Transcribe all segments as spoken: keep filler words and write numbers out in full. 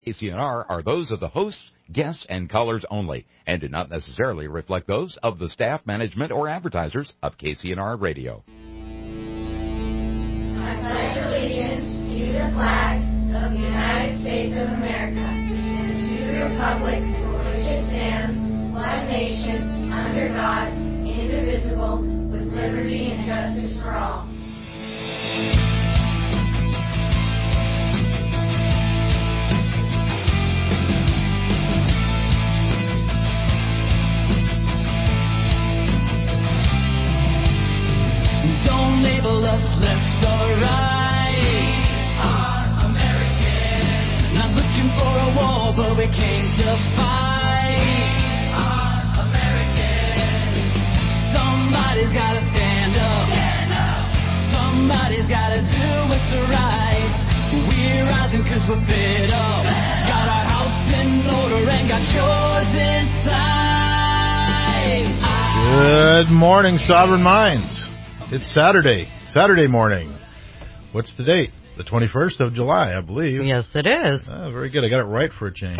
K C N R are those of the hosts, guests, and callers only, and do not necessarily reflect those of the staff, management, or advertisers of K C N R Radio. I pledge allegiance to the flag of the United States of America and to the republic for which it stands, one nation, under God, indivisible, with liberty and justice for all. Don't label us left or right. We are American. Not looking for a war, but we came to fight. We are American. Somebody's gotta stand up. Stand up. Somebody's gotta do what's right. We're rising cause we're fed up. Got our house in order and got yours inside. Good morning, Sovereign Minds. It's Saturday, Saturday morning. What's the date? The twenty-first of July, I believe. Yes, it is. Oh, very good. I got it right for a change.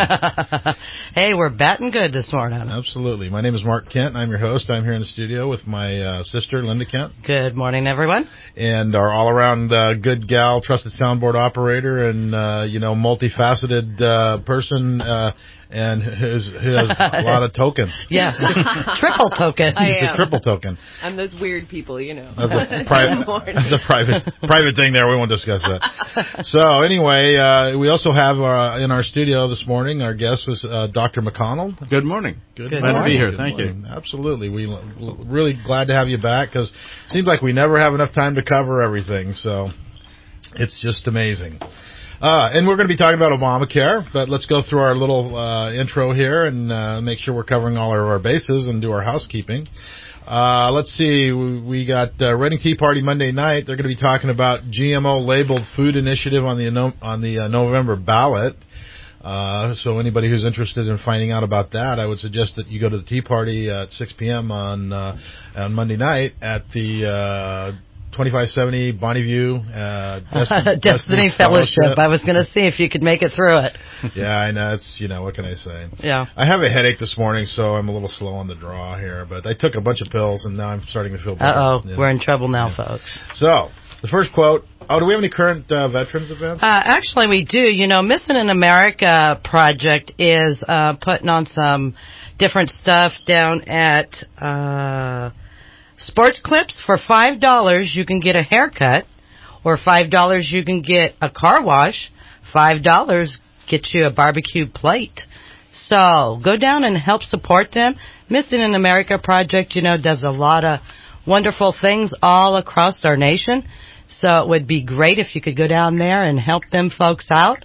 Hey, we're batting good this morning. Absolutely. My name is Mark Kent. I'm your host. I'm here in the studio with my uh, sister, Linda Kent. Good morning, everyone. And our all-around uh, good gal, trusted soundboard operator, and, uh, you know, multifaceted uh, person, uh, and who's, who has a lot of tokens. Yes, triple token. I He's am. the triple token. I'm those weird people, you know. That's a private, that's a private, private thing there. We won't discuss that. So anyway, uh, we also have uh, in our studio this morning, our guest was uh, Doctor McConnell. Good morning. Good, Good Glad morning. to be here. Good Thank morning. you. Absolutely. We l- really glad to have you back because it seems like we never have enough time to cover everything. So it's just amazing. Uh, and we're going to be talking about Obamacare, but let's go through our little uh, intro here and uh, make sure we're covering all of our bases and do our housekeeping. Uh, let's see, we, we got uh, Reading Tea Party Monday night. They're going to be talking about G M O-labeled food initiative on the on the uh, November ballot. Uh, so anybody who's interested in finding out about that, I would suggest that you go to the Tea Party at six p.m. on uh, on Monday night at the uh, twenty-five seventy Bonneview uh, Destiny, Destiny Fellowship. I was going to see if you could make it through it. Yeah, I know. It's, you know, what can I say? Yeah. I have a headache this morning, so I'm a little slow on the draw here. But I took a bunch of pills, and now I'm starting to feel better. Uh-oh. Yeah. We're in trouble now, Yeah. folks. So, the first quote. Oh, do we have any current uh, veterans events? Uh, actually, we do. You know, Missing in America Project is uh, putting on some different stuff down at uh, Sports Clips. For five dollars, you can get a haircut, or five dollars, you can get a car wash. five dollars gets you a barbecue plate. So go down and help support them. Missing in America Project, you know, does a lot of wonderful things all across our nation. So it would be great if you could go down there and help them folks out.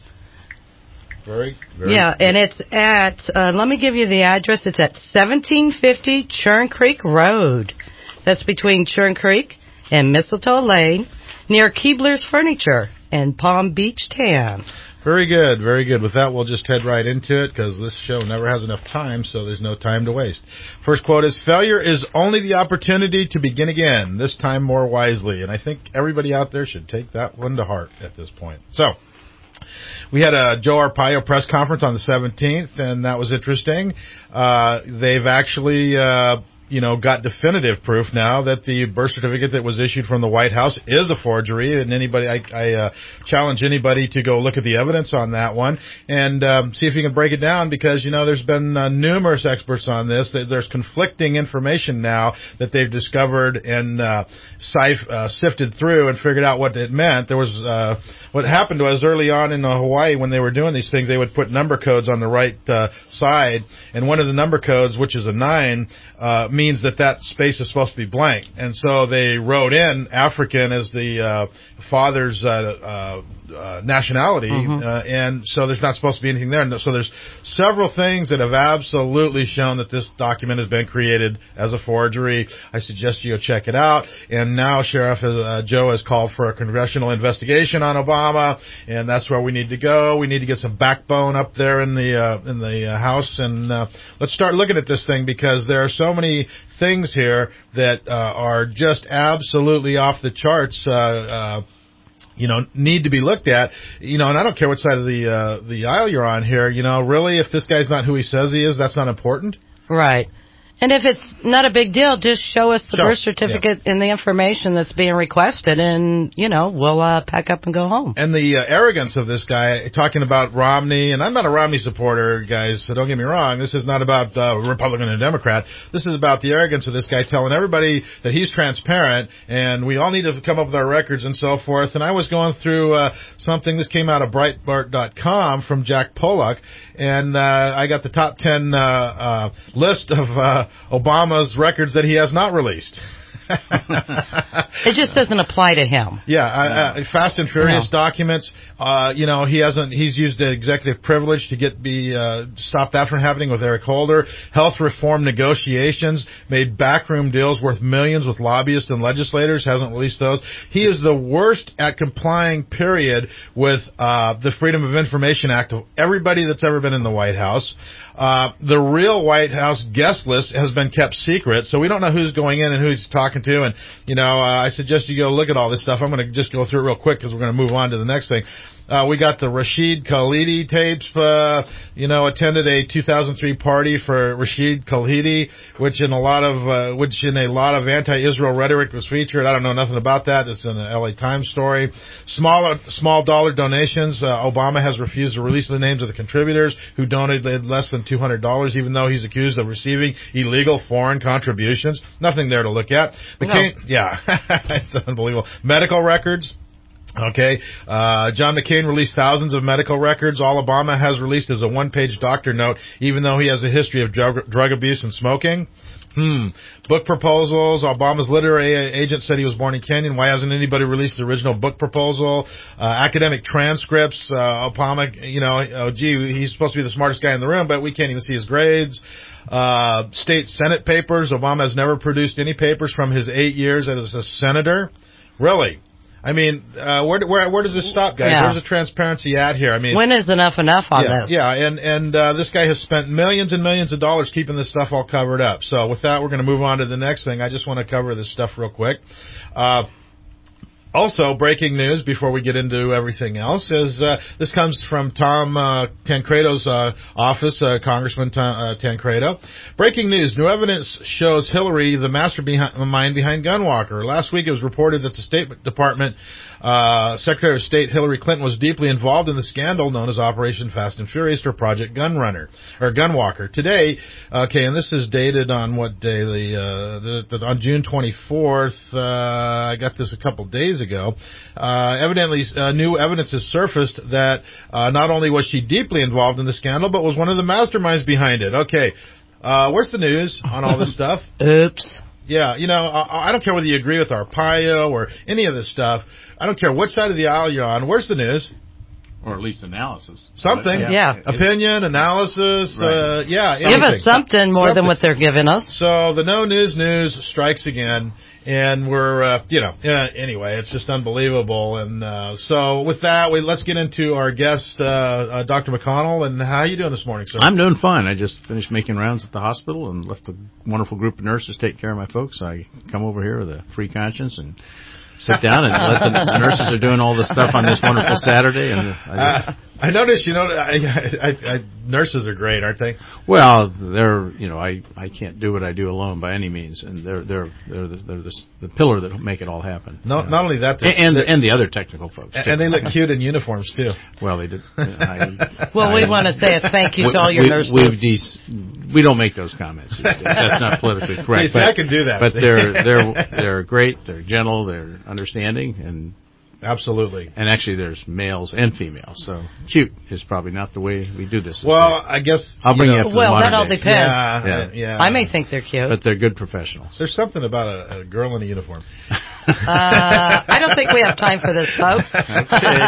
Very, very. Yeah, and it's at, uh, let me give you the address. It's at seventeen fifty Churn Creek Road. That's between Churn Creek and Mistletoe Lane, near Keebler's Furniture and Palm Beach Tan. Very good, very good. With that, we'll just head right into it because this show never has enough time, so there's no time to waste. First quote is, failure is only the opportunity to begin again, this time more wisely. And I think everybody out there should take that one to heart at this point. So, we had a Joe Arpaio press conference on the seventeenth, and that was interesting. Uh, they've actually... Uh, you know, got definitive proof now that the birth certificate that was issued from the White House is a forgery, and anybody, I, I uh, challenge anybody to go look at the evidence on that one and um, see if you can break it down, because, you know, there's been uh, numerous experts on this. There's conflicting information now that they've discovered and uh, sif- uh, sifted through and figured out what it meant. There was, uh, what happened was early on in uh, Hawaii when they were doing these things, they would put number codes on the right uh, side, and one of the number codes, which is a nine, uh, means that that space is supposed to be blank. And so they wrote in African as the uh, father's uh, uh, uh, nationality, mm-hmm. uh, and so there's not supposed to be anything there. And so there's several things that have absolutely shown that this document has been created as a forgery. I suggest you go check it out. And now Sheriff uh, Joe has called for a congressional investigation on Obama, and that's where we need to go. We need to get some backbone up there in the uh, in the uh, House, and uh, let's start looking at this thing, because there are so many things here that uh, are just absolutely off the charts. Uh, uh, you know, need to be looked at, you know, and I don't care what side of the, uh, the aisle you're on here, you know, really, if this guy's not who he says he is, that's not important. Right. And if it's not a big deal, just show us the Sure. birth certificate yeah. and the information that's being requested, and, you know, we'll uh, pack up and go home. And the uh, arrogance of this guy talking about Romney, and I'm not a Romney supporter, guys, so don't get me wrong. This is not about uh, Republican and Democrat. This is about the arrogance of this guy telling everybody that he's transparent, and we all need to come up with our records and so forth. And I was going through uh, something, this came out of Breitbart dot com from Jack Pollock, and uh, I got the top ten uh, uh, list of uh, Obama's records that he has not released. It just doesn't apply to him. Yeah, uh, uh, Fast and Furious no. documents. Uh, you know, he hasn't. He's used the executive privilege to get the uh, stop that from happening with Eric Holder. Health reform negotiations, made backroom deals worth millions with lobbyists and legislators. Hasn't released those. He is the worst at complying. Period with uh, the Freedom of Information Act of everybody that's ever been in the White House. Uh, the real White House guest list has been kept secret, so we don't know who's going in and who he's talking to. And, you know, uh, I suggest you go look at all this stuff. I'm going to just go through it real quick because we're going to move on to the next thing. Uh, we got the Rashid Khalidi tapes, uh, you know, attended a two thousand three party for Rashid Khalidi, which in a lot of, uh, which in a lot of anti-Israel rhetoric was featured. I don't know nothing about that. It's in an L A Times story. Small, small dollar donations. Uh, Obama has refused to release the names of the contributors who donated less than two hundred dollars, even though he's accused of receiving illegal foreign contributions. Nothing there to look at. McCain, no. Yeah, it's unbelievable. Medical records. Okay, uh, John McCain released thousands of medical records. All Obama has released is a one-page doctor note, even though he has a history of drug, drug abuse and smoking. Hmm. Book proposals. Obama's literary agent said he was born in Kenya. Why hasn't anybody released the original book proposal? Uh, academic transcripts. Uh, Obama, you know, oh, gee, he's supposed to be the smartest guy in the room, but we can't even see his grades. Uh, state Senate papers. Obama has never produced any papers from his eight years as a senator. Really? I mean, uh, where, where, where does this stop, guys? Yeah. Where's the transparency at here? I mean, when is enough enough on yeah, this? Yeah, and, and, uh, this guy has spent millions and millions of dollars keeping this stuff all covered up. So with that, we're going to move on to the next thing. I just want to cover this stuff real quick. Uh, Also, breaking news before we get into everything else is uh, this comes from Tom uh, Tancredo's uh, office, uh, Congressman Tom, uh, Tancredo. Breaking news: new evidence shows Hillary the mastermind behind Gunwalker. Last week, it was reported that the State Department uh, Secretary of State Hillary Clinton was deeply involved in the scandal known as Operation Fast and Furious or Project Gunrunner or Gunwalker. Today, okay, and this is dated on what day? The, uh, the, the on June twenty-fourth. Uh, I got this a couple days ago. ago. Uh, evidently, uh, new evidence has surfaced that uh, not only was she deeply involved in the scandal, but was one of the masterminds behind it. Okay, uh, where's the news on all this stuff? Oops. Yeah, you know, I, I don't care whether you agree with Arpaio or any of this stuff. I don't care what side of the aisle you're on. Where's the news? Or at least analysis. Something. Yeah. yeah. Opinion, analysis, right. uh, yeah. Give anything. us something more something. than what they're giving us. So the no news news strikes again, and we're, uh, you know, uh, anyway, it's just unbelievable. And uh, so with that, we let's get into our guest, uh, uh, Doctor McConnell. And how are you doing this morning, sir? I'm doing fine. I just finished making rounds at the hospital and left a wonderful group of nurses take care of my folks. I come over here with a free conscience and sit down and let the, the nurses are doing all this stuff on this wonderful Saturday. And I, just, uh, I noticed, you know, I, I, I, nurses are great, aren't they? Well, they're, you know, I, I can't do what I do alone by any means, and they're they're they're the, they're the, the pillar that make it all happen. No, not only that, and and the, and the other technical folks, and, too. and they look cute in uniforms too. Well, they did. I, well, I, we want to say a thank you we, to all your we, nurses. We've de- we don't make those comments. That's not politically correct. See, but, I can do that. But see. they're they're they're great. They're gentle. They're understanding and. Absolutely. And actually there's males and females, so cute is probably not the way we do this. Well, I guess... I'll bring you, know, you up to well, the that all days. depends. Yeah, yeah, yeah. I may think they're cute. But they're good professionals. There's something about a, a girl in a uniform. uh, I don't think we have time for this, folks. Okay.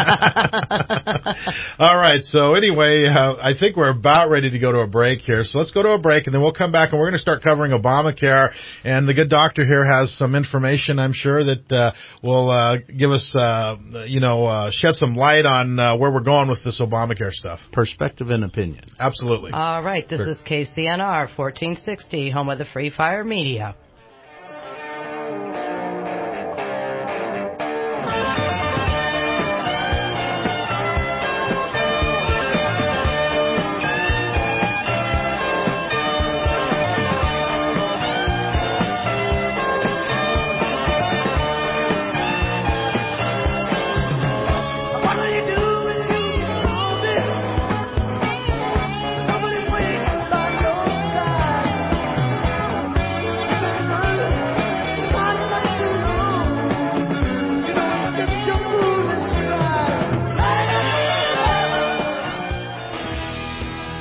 All right, so anyway, uh, I think we're about ready to go to a break here, so let's go to a break, and then we'll come back, and we're going to start covering Obamacare, and the good doctor here has some information, I'm sure, that uh, will uh, give us, uh, you know, uh, shed some light on uh, where we're going with this Obamacare stuff. Perspective and opinion. Absolutely. All right, this sure. is K C N R fourteen sixty, home of the Free Fire Media.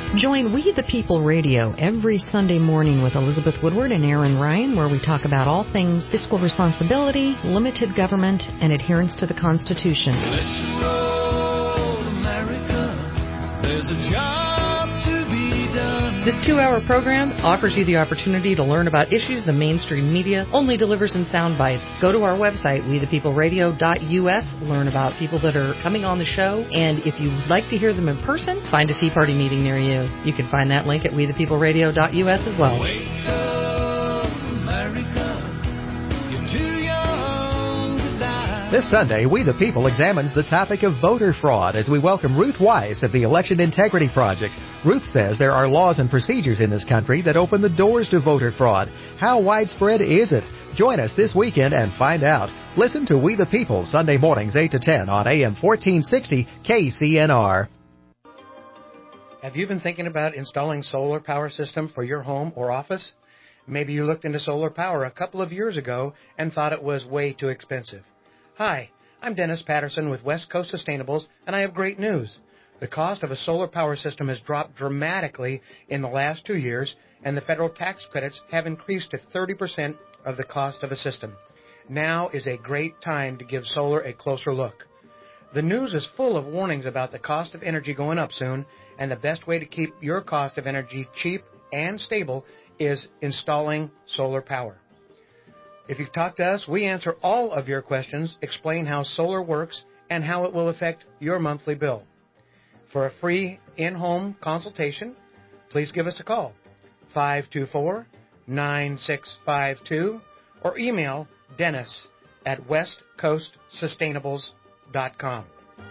Join We the People Radio every Sunday morning with Elizabeth Woodward and Aaron Ryan, where we talk about all things fiscal responsibility, limited government, and adherence to the Constitution. Let's roll, America. There's a job to be done. This two-hour program offers you the opportunity to learn about issues the mainstream media only delivers in sound bites. Go to our website, we the people radio dot U S, learn about people that are coming on the show, and if you'd like to hear them in person, find a Tea Party meeting near you. You can find that link at we the people radio dot U S as well. Wake up, America. You're too young to die. This Sunday, We the People examines the topic of voter fraud as we welcome Ruth Weiss of the Election Integrity Project. Ruth says there are laws and procedures in this country that open the doors to voter fraud. How widespread is it? Join us this weekend and find out. Listen to We the People Sunday mornings eight to ten on A M fourteen sixty K C N R. Have you been thinking about installing solar power system for your home or office? Maybe you looked into solar power a couple of years ago and thought it was way too expensive. Hi, I'm Dennis Patterson with West Coast Sustainables, and I have great news. The cost of a solar power system has dropped dramatically in the last two years, and the federal tax credits have increased to thirty percent of the cost of a system. Now is a great time to give solar a closer look. The news is full of warnings about the cost of energy going up soon, and the best way to keep your cost of energy cheap and stable is installing solar power. If you talk to us, we answer all of your questions, explain how solar works, and how it will affect your monthly bill. For a free in-home consultation, please give us a call, five two four, nine six five two, or email Dennis at west coast sustainables dot com.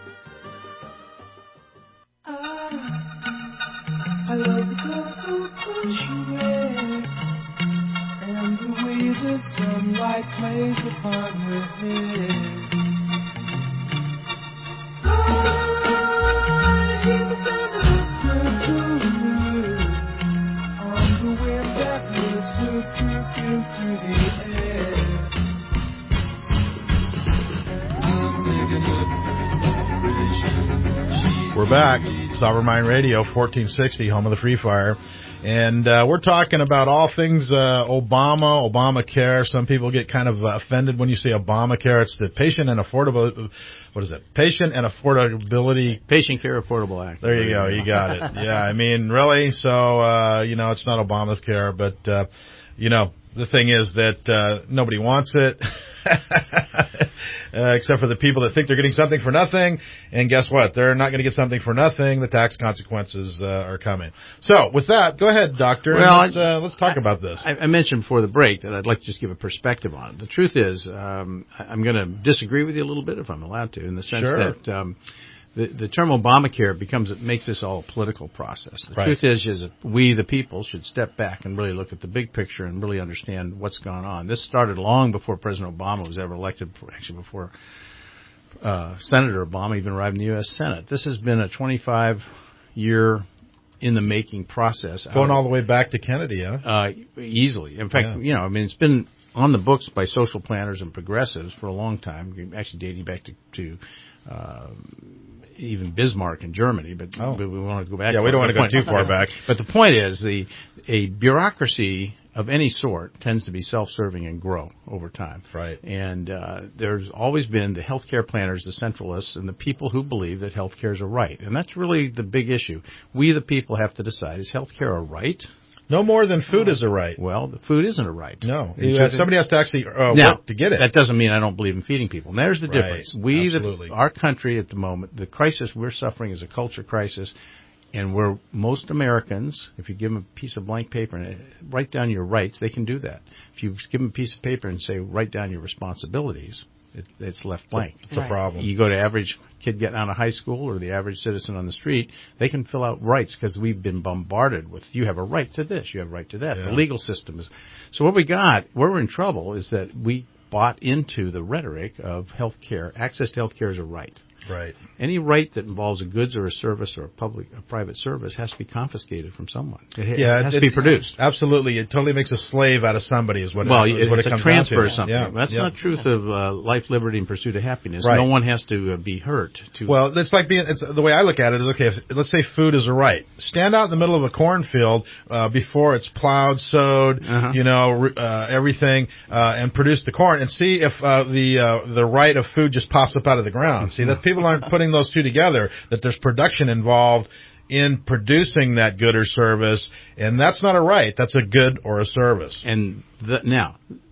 I love the colorful clothes you wear, and the way the sunlight plays upon her hair. I hear the sound of her on the wind that moves her perfume through the air. I'm thinking of We're back. Sovereign Mind Radio, fourteen sixty, home of the Free Fire. And uh, we're talking about all things uh, Obama, Obamacare. Some people get kind of uh, offended when you say Obamacare. It's the Patient and Affordable, what is it? Patient and Affordability. Patient Care Affordable Act. There you go. You got it. Yeah, I mean, really? So, uh, you know, it's not Obamacare, but, uh, you know, the thing is that uh, nobody wants it. Uh, except for the people that think they're getting something for nothing. And guess what? They're not going to get something for nothing. The tax consequences uh, are coming. So with that, go ahead, Doctor. Well, let's, uh, let's talk I, about this. I, I mentioned before the break that I'd like to just give a perspective on it. The truth is, um, I, I'm going to disagree with you a little bit, if I'm allowed to, in the sense Sure. that um, the, the term Obamacare becomes it makes this all a political process. The Right. truth is, is that we, the people, should step back and really look at the big picture and really understand what's gone on. This started long before President Obama was ever elected, actually before Uh, Senator Obama even arrived in the U S Senate. This has been a twenty-five year in the making process. Going all the way back to Kennedy, huh? Uh, easily. In fact, Yeah. you know, I mean, it's been on the books by social planners and progressives for a long time, actually dating back to, to uh, even Bismarck in Germany, but, Oh. but we want to go back. Yeah, we don't want to go point- too far back. But the point is, the a bureaucracy of any sort tends to be self-serving and grow over time. Right. And uh, there's always been the healthcare planners, the centralists, and the people who believe that healthcare is a right. And that's really the big issue. We, the people, have to decide, is healthcare a right? No more than food is a right. Well, the food isn't a right. No. It You- uh, should- somebody has to actually uh, now, work to get it. That doesn't mean I don't believe in feeding people. And there's the Right. difference. We, Absolutely. the, our country at the moment, the crisis we're suffering is a culture crisis. And where most Americans, if you give them a piece of blank paper and write down your rights, they can do that. If you give them a piece of paper and say, write down your responsibilities, it, it's left blank. It's a problem. You go to average kid getting out of high school or the average citizen on the street, they can fill out rights because we've been bombarded with, you have a right to this, you have a right to that. Yeah. The legal system is. So what we got, where we're in trouble is that we bought into the rhetoric of health care. Access to health care is a right. Right. Any right that involves a goods or a service or a public, a private service has to be confiscated from someone. It, yeah, it has it, to be produced. Absolutely. It totally makes a slave out of somebody is what well, it, is what it's it comes a transfer down to. of something. Yeah. That's yep. not truth of uh, life, liberty, and pursuit of happiness. Right. No one has to uh, be hurt. To well, it's like being, it's, the way I look at it is, okay, if, let's say food is a right. Stand out in the middle of a cornfield uh, before it's plowed, sowed, uh-huh. you know, uh, everything, uh, and produce the corn, and see if uh, the uh, the right of food just pops up out of the ground. See, that people aren't putting those two together, that there's production involved in producing that good or service, and that's not a right. That's a good or a service. And the, now,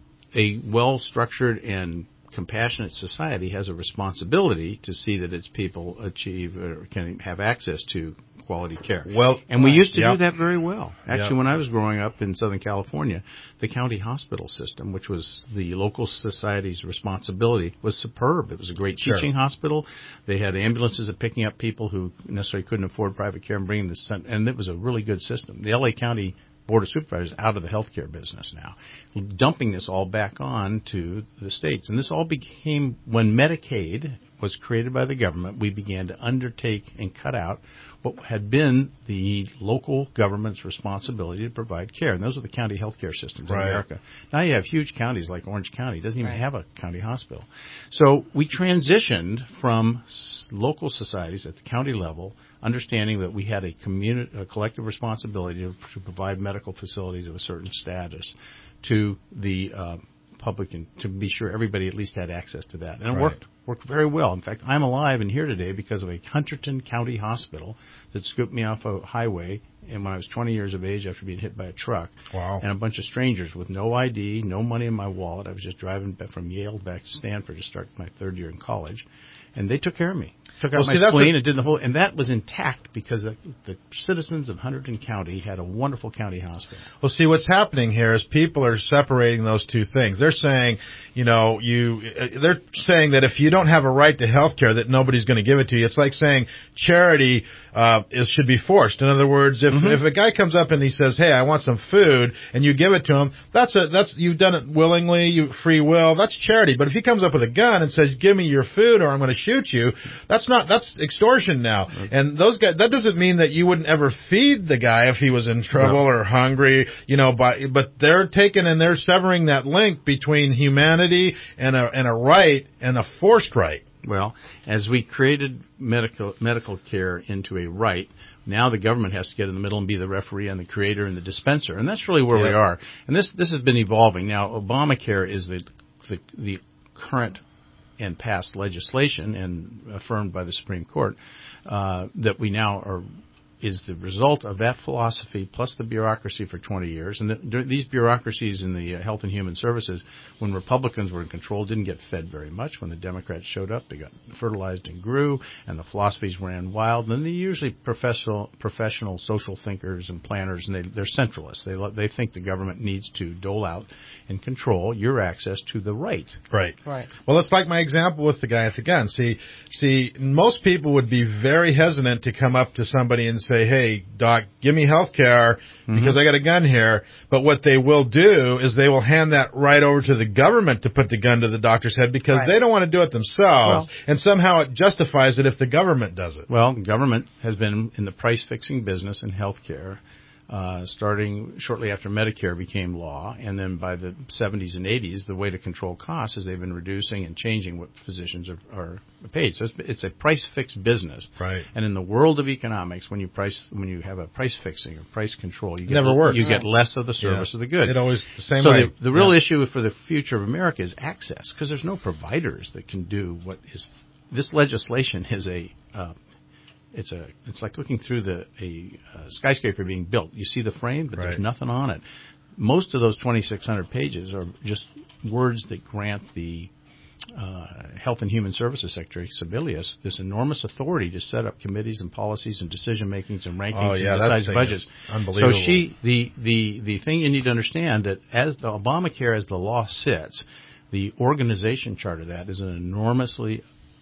a well-structured and compassionate society has a responsibility to see that its people achieve or can have access to quality care. Well, and we used to yep. do that very well. Actually, yep. when I was growing up in Southern California, the county hospital system, which was the local society's responsibility, was superb. It was a great sure. teaching hospital. They had ambulances that picking up people who necessarily couldn't afford private care and bringing them, and it was a really good system. The L A County Board of Supervisors out of the healthcare business now, dumping this all back on to the states. And this all became, when Medicaid was created by the government, we began to undertake and cut out what had been the local government's responsibility to provide care. And those are the county healthcare systems right. in America. Now you have huge counties like Orange County. It doesn't even right. have a county hospital. So we transitioned from s- local societies at the county level, understanding that we had a, communi- a collective responsibility to, to provide medical facilities of a certain status to the uh, public, and to be sure everybody at least had access to that. And it right. worked worked very well. In fact, I'm alive and here today because of a Hunterton County hospital that scooped me off a highway and when I was twenty years of age after being hit by a truck. Wow. And a bunch of strangers with no I D, no money in my wallet. I was just driving back from Yale back to Stanford to start my third year in college. And they took care of me. Took out well, my see, spleen what, and did the whole, and that was intact because the, the citizens of Hunterdon County had a wonderful county hospital. Well, see, what's happening here is people are separating those two things. They're saying, you know, you, they're saying that if you don't have a right to health care, that nobody's going to give it to you. It's like saying charity uh, is should be forced. In other words, if Mm-hmm. if a guy comes up and he says, "Hey, I want some food," and you give it to him, that's a that's you've done it willingly, you free will. That's charity. But if he comes up with a gun and says, "Give me your food, or I'm going to shoot you," that's not that's extortion now. Right. And those guys, that doesn't mean that you wouldn't ever feed the guy if he was in trouble no. or hungry, you know. By but they're taking and they're severing that link between humanity and a and a right and a forced right. Well, as we created medical medical care into a right, now the government has to get in the middle and be the referee and the creator and the dispenser, and that's really where yeah. we are. And this this has been evolving. Now, Obamacare is the the, the current and past legislation and affirmed by the Supreme Court uh, that we now are is the result of that philosophy plus the bureaucracy for twenty years. And the, these bureaucracies in the uh, Health and Human Services, when Republicans were in control, didn't get fed very much. When the Democrats showed up, they got fertilized and grew, and the philosophies ran wild. And they're usually professional, professional social thinkers and planners, and they, they're centralists. They, they think the government needs to dole out and control your access to the right. Right. Right. Well, it's like my example with the guy at the gun. See, see, most people would be very hesitant to come up to somebody and say, "Hey, doc, give me health care because mm-hmm. I got a gun here." But what they will do is they will hand that right over to the government to put the gun to the doctor's head because right. they don't want to do it themselves. Well, and somehow it justifies it if the government does it. Well, government has been in the price-fixing business in health care. Uh, starting shortly after Medicare became law, and then by the seventies and eighties, the way to control costs is they've been reducing and changing what physicians are, are paid. So it's, it's a price-fixed business. Right. And in the world of economics, when you price, when you have a price fixing or price control, you get never works. you get less of the service yeah. of the good. It always the same so way. So the, the real yeah. issue for the future of America is access, because there's no providers that can do what is. This legislation is a uh, It's a. It's like looking through the a, a skyscraper being built. You see the frame, but right. there's nothing on it. Most of those twenty-six hundred pages are just words that grant the uh, Health and Human Services Secretary, Sebelius, this enormous authority to set up committees and policies and decision makings and rankings oh, yeah, and decide budgets. Unbelievable. So she, the the the thing you need to understand that as the Obamacare, as the law sits, the organization chart of that is an enormously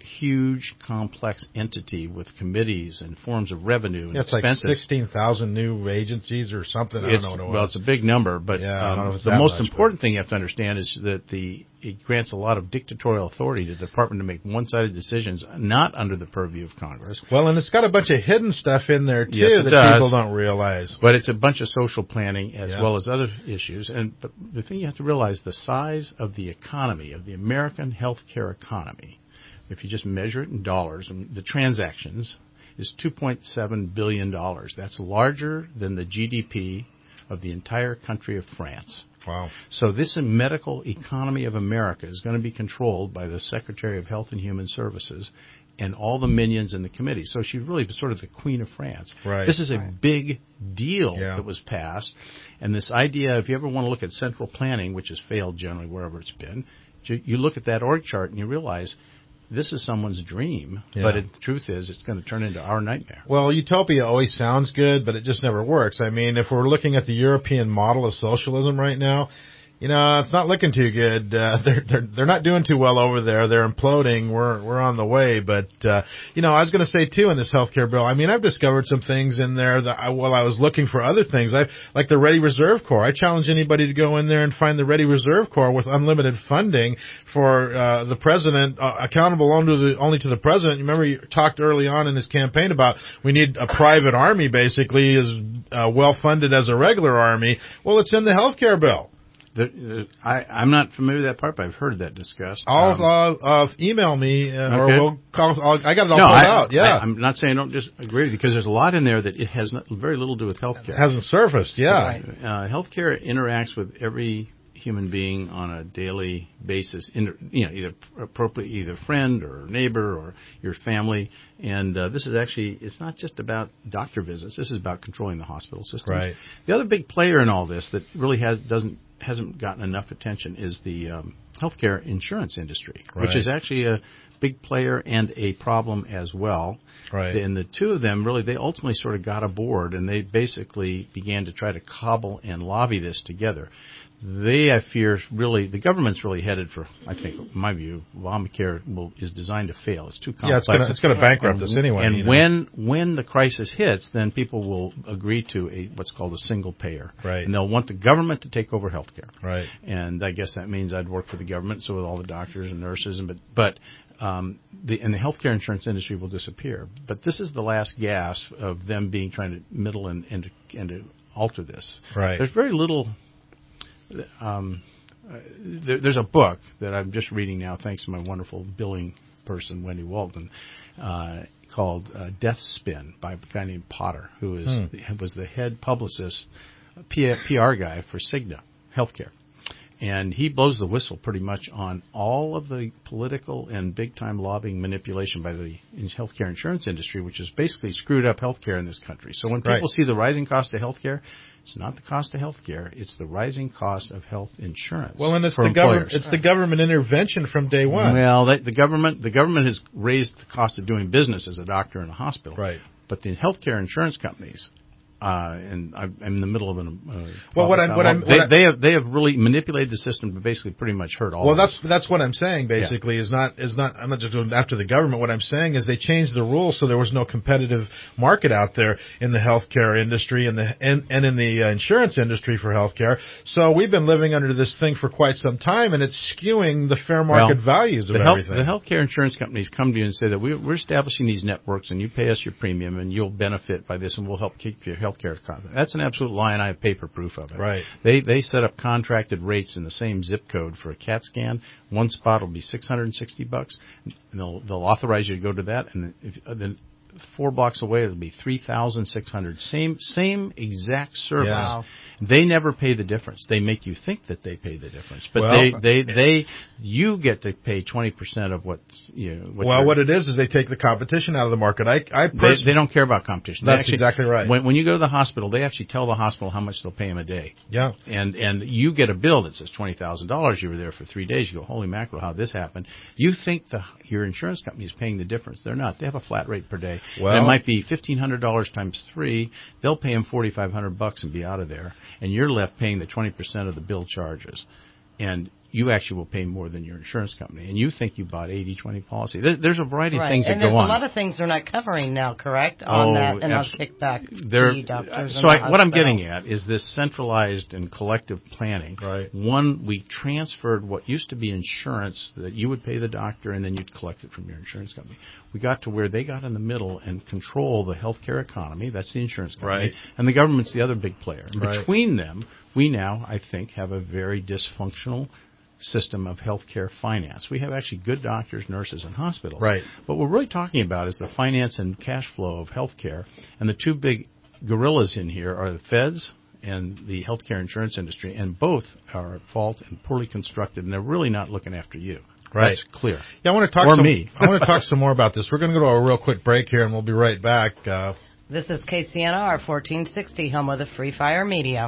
huge, complex entity with committees and forms of revenue and yeah, it's expenses. like sixteen thousand new agencies or something. I don't It's, know what it was. well, it's a big number, but yeah, I don't know um, if it's the that most much, important thing you have to understand is that the it grants a lot of dictatorial authority to the department to make one-sided decisions, not under the purview of Congress. Well, and it's got a bunch of hidden stuff in there, too, yes, that does. people don't realize. But it's a bunch of social planning as yeah. well as other issues. And but the thing you have to realize, the size of the economy, of the American healthcare economy, if you just measure it in dollars, and the transactions, is two point seven billion dollars. That's larger than the G D P of the entire country of France. Wow. So this medical economy of America is going to be controlled by the Secretary of Health and Human Services and all the minions in the committee. So she's really sort of the Queen of France. Right. This is a right. big deal yeah. that was passed. And this idea, if you ever want to look at central planning, which has failed generally wherever it's been, you look at that org chart and you realize this is someone's dream, yeah. but it, the truth is it's going to turn into our nightmare. Well, utopia always sounds good, but it just never works. I mean, if we're looking at the European model of socialism right now, you know, it's not looking too good. Uh, they're, they're, they're not doing too well over there. They're imploding. We're, we're on the way. But, uh, you know, I was going to say too in this healthcare bill, I mean, I've discovered some things in there that I, while I was looking for other things, I, like the Ready Reserve Corps. I challenge anybody to go in there and find the Ready Reserve Corps with unlimited funding for, uh, the president, uh, accountable only to the, only to the president. You remember he talked early on in his campaign about we need a private army basically as, uh, well funded as a regular army. Well, it's in the healthcare bill. The, uh, I, I'm not familiar with that part, but I've heard that discussed. I'll um, uh, uh, email me, uh, okay. or we'll call. I'll, I got it all no, pulled I, out. Yeah, I, I'm not saying I don't disagree with you because there's a lot in there that it has not, very little to do with healthcare. It hasn't surfaced. Yeah, right. uh, healthcare interacts with every human being on a daily basis. In, you know, either appropriate, either friend or neighbor or your family. And uh, this is actually, it's not just about doctor visits. This is about controlling the hospital system. Right. The other big player in all this that really has doesn't. hasn't gotten enough attention is the um, healthcare insurance industry, right. which is actually a big player and a problem as well. Right. And the two of them really, they ultimately sort of got aboard and they basically began to try to cobble and lobby this together. They, I fear, really, the government's really headed for, I think, in my view, Obamacare will, is designed to fail. It's too complex. Yeah, it's going it's to bankrupt and, us anyway. And you know? when when the crisis hits, then people will agree to a what's called a single payer. Right. And they'll want the government to take over health care. Right. And I guess that means I'd work for the government, so with all the doctors and nurses, and but but um, the and the healthcare insurance industry will disappear. But this is the last gasp of them being trying to middle and and to, and to alter this. Right. There's very little. Um, uh, there, there's a book that I'm just reading now, thanks to my wonderful billing person, Wendy Walton, uh, called uh, Death Spin by a guy named Potter, who is hmm. the, was the head publicist, P R guy for Cigna Healthcare. And he blows the whistle pretty much on all of the political and big-time lobbying manipulation by the healthcare insurance industry, which has basically screwed up healthcare in this country. So when people right. see the rising cost of healthcare, it's not the cost of healthcare; it's the rising cost of health insurance. Well, and it's for the government. employers. It's the government intervention from day one. Well, the, the government the government has raised the cost of doing business as a doctor in a hospital. Right. But the healthcare insurance companies. Uh, and I'm in the middle of an. Uh, well, what I'm, what I'm, they, what they have they have really manipulated the system to basically pretty much hurt all. Well, of that's us. that's what I'm saying. Basically, yeah. is not is not. I'm not just going after the government. What I'm saying is they changed the rules so there was no competitive market out there in the healthcare industry and the and, and in the uh, insurance industry for healthcare. So we've been living under this thing for quite some time, and it's skewing the fair market well, values of the health, everything. The healthcare insurance companies come to you and say that we, we're establishing these networks, and you pay us your premium, and you'll benefit by this, and we'll help keep your healthcare costs. That's an absolute lie, and I have paper proof of it. Right. They they set up contracted rates in the same zip code for a CAT scan. One spot will be six hundred sixty bucks, and they'll they'll authorize you to go to that, and if uh, then four blocks away it'll be three thousand six hundred. Same same exact service. Yeah. They never pay the difference. They make you think that they pay the difference, but well, they, they, they, you get to pay twenty percent of what's, you know, what well, what it is is they take the competition out of the market. I, I they, they don't care about competition. That's actually, exactly right. When, when you go to the hospital, they actually tell the hospital how much they'll pay them a day. Yeah. And, and you get a bill that says twenty thousand dollars. You were there for three days. You go, holy mackerel, how'd this happen? You think the, your insurance company is paying the difference. They're not. They have a flat rate per day. Well, and it might be fifteen hundred dollars times three. They'll pay them forty-five hundred bucks and be out of there. And you're left paying the twenty percent of the bill charges. And you actually will pay more than your insurance company, and you think you bought eighty twenty policy. There, there's a variety right. of things and that go on. And there's a lot of things they're not covering now, correct? On oh, that, and abs- I'll kick back there, the doctors. So I, what I'm getting at is this centralized and collective planning. Right. One, we transferred what used to be insurance that you would pay the doctor and then you'd collect it from your insurance company. We got to where they got in the middle and control the healthcare economy. That's the insurance company. Right. And the government's the other big player. And right. between them, we now, I think, have a very dysfunctional system of healthcare finance. We have actually good doctors, nurses, and hospitals. Right. What we're really talking about is the finance and cash flow of healthcare. And the two big gorillas in here are the feds and the healthcare insurance industry, and both are at fault and poorly constructed, and they're really not looking after you. Right. That's clear. Yeah, I want to talk or some, me. I want to talk some more about this. We're going to go to a real quick break here, and we'll be right back. Uh, this is K C N R fourteen sixty, home of the Free Fire Media.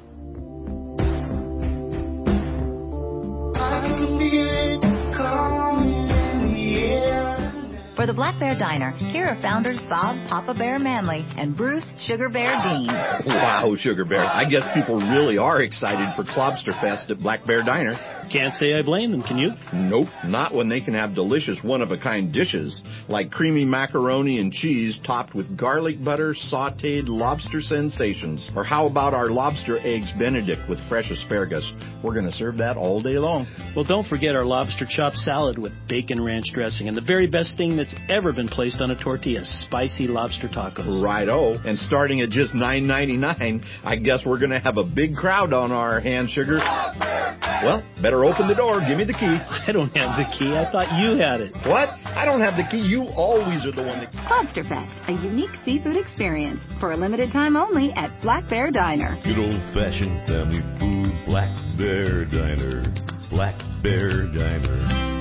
For the Black Bear Diner, here are founders Bob Papa Bear Manley and Bruce Sugar Bear Dean. Wow, Sugar Bear. I guess people really are excited for Clobster Fest at Black Bear Diner. Can't say I blame them, can you? Nope, not when they can have delicious one-of-a-kind dishes like creamy macaroni and cheese topped with garlic butter sautéed lobster sensations. Or how about our lobster eggs Benedict with fresh asparagus? We're going to serve that all day long. Well, don't forget our lobster chop salad with bacon ranch dressing and the very best thing that's ever been placed on a tortilla, spicy lobster tacos. Right-o. And starting at just nine ninety-nine, I guess we're going to have a big crowd on our hands, Sugar. Well, better open the door. Give me the key. I don't have the key. I thought you had it. What? I don't have the key. You always are the one that... Clobster Fest, a unique seafood experience for a limited time only at Black Bear Diner. Good old-fashioned family food, Black Bear Diner. Black Bear Diner.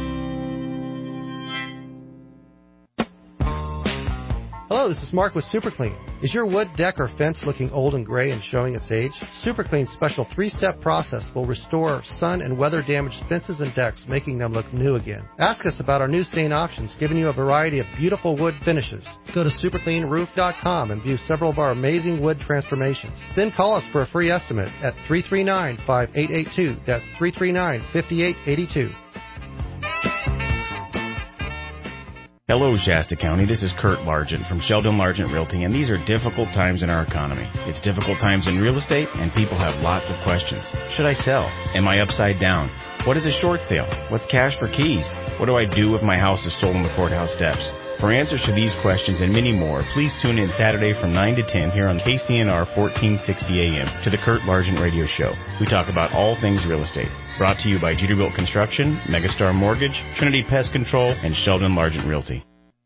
Hello, this is Mark with Super Clean. Is your wood, deck, or fence looking old and gray and showing its age? Super Clean's special three-step process will restore sun and weather-damaged fences and decks, making them look new again. Ask us about our new stain options, giving you a variety of beautiful wood finishes. Go to super clean roof dot com and view several of our amazing wood transformations. Then call us for a free estimate at three three nine, five eight eight two. That's three three nine, five eight eight two. Hello, Shasta County. This is Kurt Largent from Sheldon Largent Realty, and these are difficult times in our economy. It's difficult times in real estate, and people have lots of questions. Should I sell? Am I upside down? What is a short sale? What's cash for keys? What do I do if my house is sold on the courthouse steps? For answers to these questions and many more, please tune in Saturday from nine to ten here on K C N R fourteen sixty A M to the Kurt Largent Radio Show. We talk about all things real estate. Brought to you by Jeterbilt Construction, Megastar Mortgage, Trinity Pest Control, and Sheldon Largent Realty.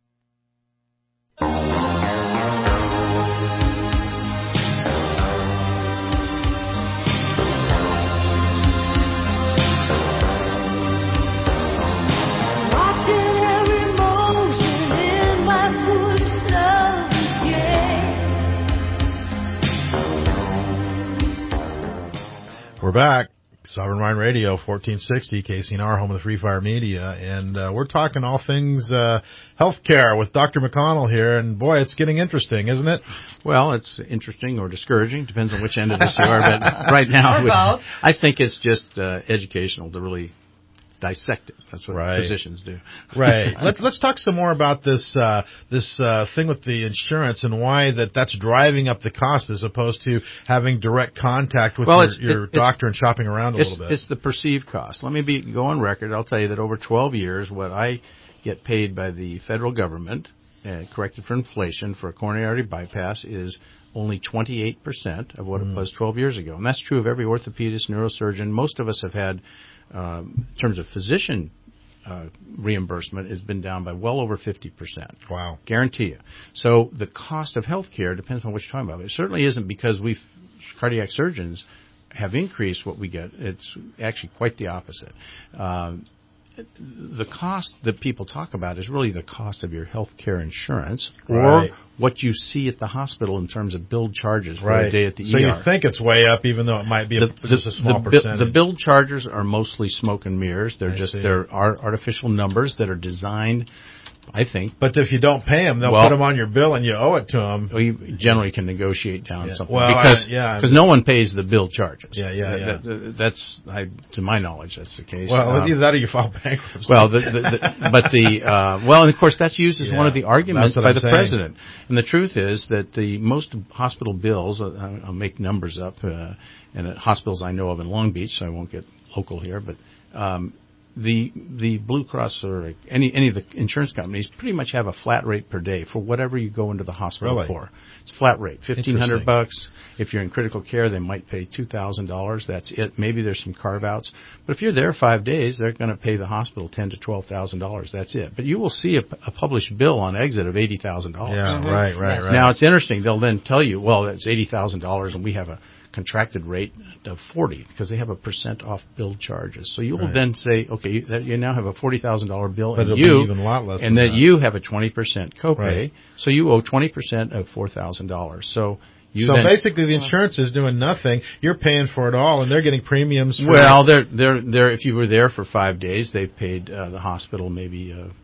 We're back. Sovereign Mind Radio, fourteen sixty, K C N R, home of the Free Fire Media, and uh, we're talking all things uh, healthcare with Doctor McConnell here, and boy, it's getting interesting, isn't it? Well, it's interesting or discouraging, depends on which end of this you are, but right now, we, I think it's just uh, educational to really dissect it. That's what right. physicians do. Right. let's let's talk some more about this uh, this uh, thing with the insurance and why that that's driving up the cost as opposed to having direct contact with well, your, it's, your it, doctor and shopping around a it's, little bit. It's the perceived cost. Let me be go on record. I'll tell you that over twelve years, what I get paid by the federal government, uh, corrected for inflation, for a coronary artery bypass is only twenty-eight percent of what mm. it was twelve years ago. And that's true of every orthopedist, neurosurgeon. Most of us have had, um, in terms of physician uh, reimbursement, has been down by well over fifty percent. Wow. Guarantee you. So the cost of health care depends on what you're talking about. It certainly isn't because we cardiac surgeons have increased what we get. It's actually quite the opposite. Um, the cost that people talk about is really the cost of your health care insurance or right. what you see at the hospital in terms of billed charges for right. a day at the so E R. So you think it's way up, even though it might be the, a, just a small the, percentage. The billed charges are mostly smoke and mirrors. They're I just see. they're artificial numbers that are designed I think. But if you don't pay them, they'll well, put them on your bill and you owe it to them. Well, you generally can negotiate down yeah. something well, because I, yeah, because no one pays the bill charges. Yeah, yeah, yeah. That, that, that's I, to my knowledge, that's the case. Well, um, either that or you file bankruptcy. Well, the, the, the, but the uh, well, and of course that's used as yeah, one of the arguments by I'm the saying. president. And the truth is that the most hospital bills, uh, I'll make numbers up, uh, and at hospitals I know of in Long Beach, so I won't get local here, but. Um, The the Blue Cross or any any of the insurance companies pretty much have a flat rate per day for whatever you go into the hospital really? for. It's flat rate, fifteen hundred bucks. If you're in critical care, they might pay two thousand dollars. That's it. Maybe there's some carve outs, but if you're there five days, they're going to pay the hospital ten to twelve thousand dollars. That's it. But you will see a, a published bill on exit of eighty thousand dollars. Yeah, mm-hmm. right, right, right. Now it's interesting. They'll then tell you, well, that's eighty thousand dollars, and we have a contracted rate of forty because they have a percent off bill charges. So you will right. then say, okay, you, that you now have a forty thousand dollar bill, but and it'll you be even a lot less and than that, that you have a twenty percent copay. Right. So you owe twenty percent of four thousand dollars. So you so then, basically, the insurance is doing nothing. You're paying for it all, and they're getting premiums. For well, they're they're they're if you were there for five days, they've paid uh, the hospital maybe. Uh,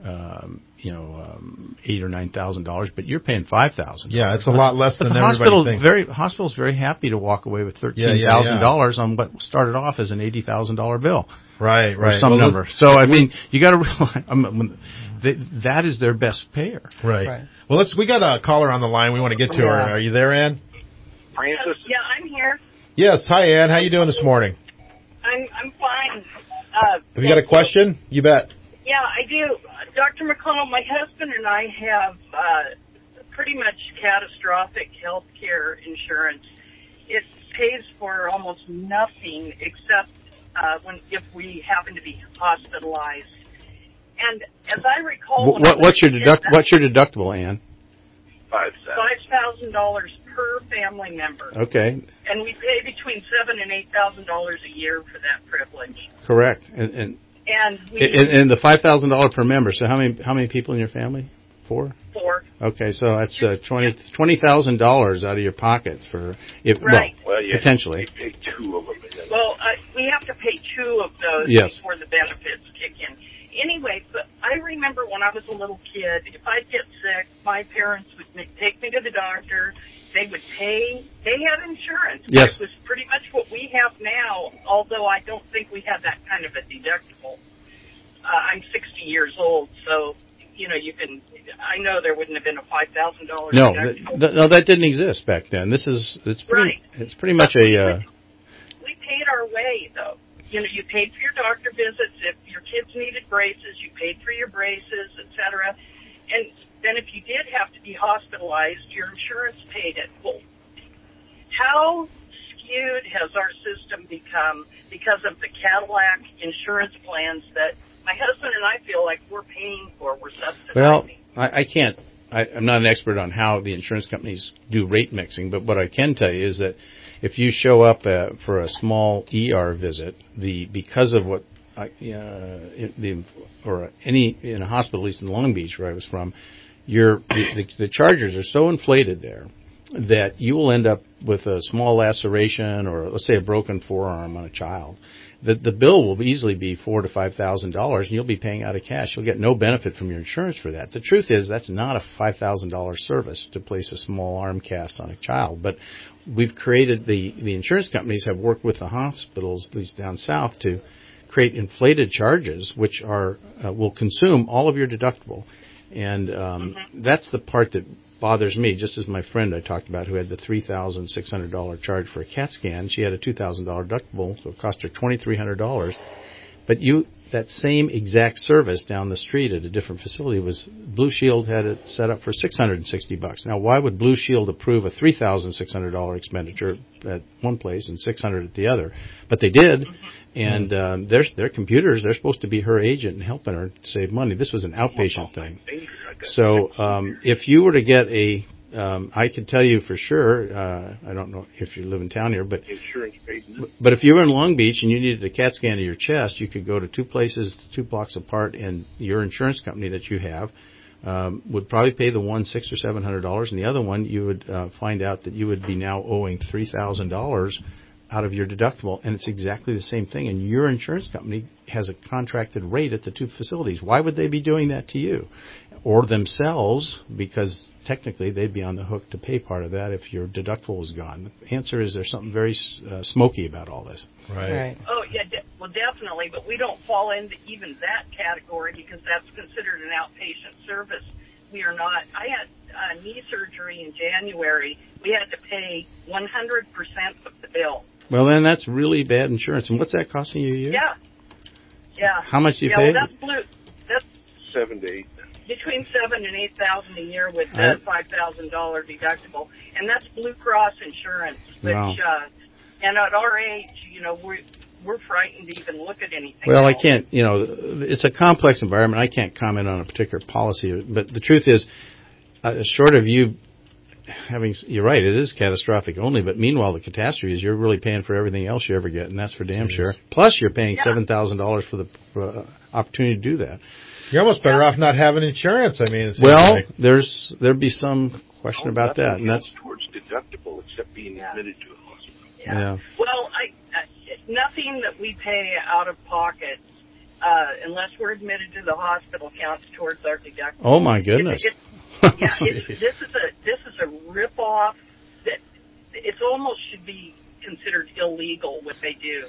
Um, you know, um, eight or nine thousand dollars, but you're paying five thousand. Yeah, it's a lot less but than the everybody hospital thinks. very hospital's very happy to walk away with thirteen thousand yeah, yeah, yeah. dollars on what started off as an eighty thousand dollar bill. Right, right. Or some well, number. So I mean, you got to realize I mean, they, that is their best payer. Right. right. Well, let's. We got a caller on the line. We want to get to yeah. her. Are you there, Ann? Francis. Yeah, I'm here. Yes. Hi, Ann. How you doing this morning? I'm I'm fine. Uh, Have you got a question? You bet. Yeah, I do. Doctor McConnell, my husband and I have uh, pretty much catastrophic health care insurance. It pays for almost nothing except uh, when if we happen to be hospitalized. And as I recall, what, what's your deduct? That, what's your deductible, Ann? Five thousand dollars per family member. Okay. And we pay between seven and eight thousand dollars a year for that privilege. Correct. And. and And, we, and, and the five thousand dollars per member. So how many how many people in your family? Four. Four. Okay, so that's uh, twenty twenty thousand dollars out of your pocket for if right. well, well yeah, potentially. We pay two of them. Well, uh, we have to pay two of those yes. before the benefits kick in. Anyway, but I remember when I was a little kid, if I'd get sick, my parents would make, take me to the doctor. They would pay. They had insurance. Yes. It was pretty much what we have now, although I don't think we had that kind of a deductible. Uh, I'm sixty years old, so, you know, you can, I know there wouldn't have been a five thousand dollars no, deductible. Th- no, that didn't exist back then. This is, it's pretty, right. it's pretty much a, uh, we paid our way, though. You know, you paid for your doctor visits. If your kids needed braces, you paid for your braces, et cetera. And then if you did have to be hospitalized, your insurance paid it. Well, how skewed has our system become because of the Cadillac insurance plans that my husband and I feel like we're paying for, we're subsidizing? Well, I, I can't, I, I'm not an expert on how the insurance companies do rate mixing, but what I can tell you is that if you show up uh, for a small E R visit, the because of what I, uh, the or any in a hospital, at least in Long Beach, where I was from, your the, the, the charges are so inflated there that you will end up with a small laceration or let's say a broken forearm on a child. The the bill will easily be four to five thousand dollars, and you'll be paying out of cash. You'll get no benefit from your insurance for that. The truth is that's not a five thousand dollar service to place a small arm cast on a child, but we've created the the insurance companies have worked with the hospitals, at least down south, to create inflated charges, which are uh, will consume all of your deductible, and um, mm-hmm. that's the part that bothers me. Just as my friend I talked about, who had the three thousand six hundred dollar charge for a CAT scan, she had a two thousand dollar deductible, so it cost her twenty three hundred dollars. But you that same exact service down the street at a different facility was Blue Shield had it set up for six hundred and sixty bucks. Now, why would Blue Shield approve a three thousand six hundred dollar expenditure at one place and six hundred at the other? But they did, and um, their their computers they're supposed to be her agent and helping her save money. This was an outpatient thing. So um, if you were to get a Um, I can tell you for sure, uh, I don't know if you live in town here, but insurance paid. But if you were in Long Beach and you needed a CAT scan of your chest, you could go to two places, two blocks apart, and your insurance company that you have um, would probably pay the one six or seven hundred dollars, and the other one you would uh, find out that you would be now owing three thousand dollars out of your deductible, and it's exactly the same thing. And your insurance company has a contracted rate at the two facilities. Why would they be doing that to you? Or themselves, because technically they'd be on the hook to pay part of that if your deductible was gone. The answer is there's something very uh, smoky about all this. Right. right. Oh, yeah, de- well, definitely, but we don't fall into even that category because that's considered an outpatient service. We are not. I had uh, knee surgery in January. We had to pay one hundred percent of the bill. Well, then that's really bad insurance. And what's that costing you a year? Yeah. Yeah. How much do you yeah, pay? Well, that's blue. That's seven to eight. Between seven and eight thousand a year with a Right. five thousand dollar deductible, and that's Blue Cross insurance. Which, Wow. uh, and at our age, you know, we're we're frightened to even look at anything. Well, I else. can't, you know, it's a complex environment. I can't comment on a particular policy. But the truth is, uh, short of you having, you're right, it is catastrophic only. But meanwhile, the catastrophe is you're really paying for everything else you ever get, and that's for damn Jeez. sure. Plus, you're paying Yeah. seven thousand dollars for the for, uh, opportunity to do that. You're almost better off not having insurance. I mean, it seems Well, like. there's there'd be some question Oh, about that, nothing and that's counts towards deductible except being Yeah. admitted to a hospital. Yeah. yeah. Well, I, uh, nothing that we pay out of pocket, uh, unless we're admitted to the hospital, counts towards our deductible. Oh my goodness. It, it, yeah, it's, this is a this is a rip-off that it's almost should be considered illegal what they do,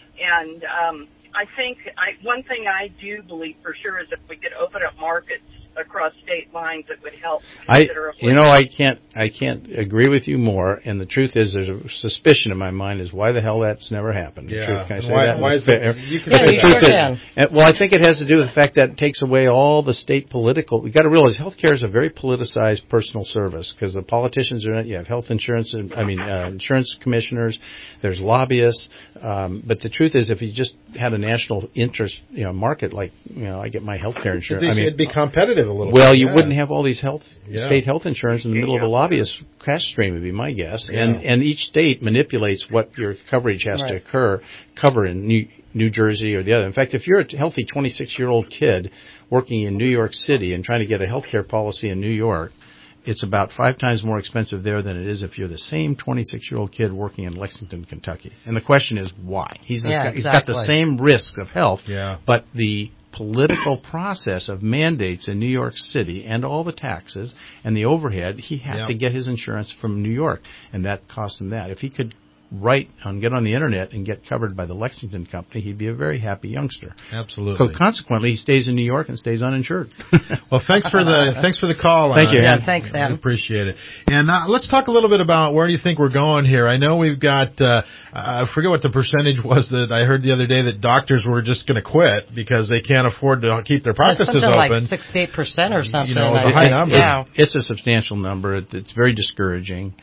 and um, I think I, one thing I do believe for sure is if we could open up markets across state lines, it would help I, considerably. you know, I can't, I can't agree with you more. And the truth is, there's a suspicion in my mind is why the hell that's never happened. The Yeah. truth, can I And say why- that? why is that- you can But say the that. truth sure is- can. and- well, I think it has to do with the fact that it takes away all the state political. We've got to realize healthcare is a very politicized personal service because the politicians are in it. You have health insurance, and, I mean, uh, insurance commissioners. There's lobbyists. Um, but the truth is, if you just had a national interest, you know, market like, you know, I get my healthcare insurance. I mean, it'd be competitive a little well, bit. you yeah. wouldn't have all these health Yeah. state health insurance in the middle of a lobbyist cash stream would be my guess. Yeah. And and each state manipulates what your coverage has to Right. occur cover in New New Jersey or the other. In fact, if you're a healthy twenty-six-year-old kid working in New York City and trying to get a health care policy in New York, it's about five times more expensive there than it is if you're the same twenty-six-year-old kid working in Lexington, Kentucky. And the question is why? He's Yeah, he's got the exactly. same risks of health, Yeah. but the political process of mandates in New York City and all the taxes and the overhead, he has Yep. to get his insurance from New York, and that costs him that. If he could write and get on the internet and get covered by the Lexington company, he'd be a very happy youngster. Absolutely. So consequently, he stays in New York and stays uninsured. Well, thanks for the thanks for the call. Thank uh, you, Yeah, Ann. thanks, I Ann. appreciate it. And uh, let's talk a little bit about where do you think we're going here. I know we've got, uh, I forget what the percentage was that I heard the other day that doctors were just going to quit because they can't afford to keep their practices something open. like sixty-eight percent or something. You know, it's a I high think. number. Yeah. It's a substantial number. It, it's very discouraging.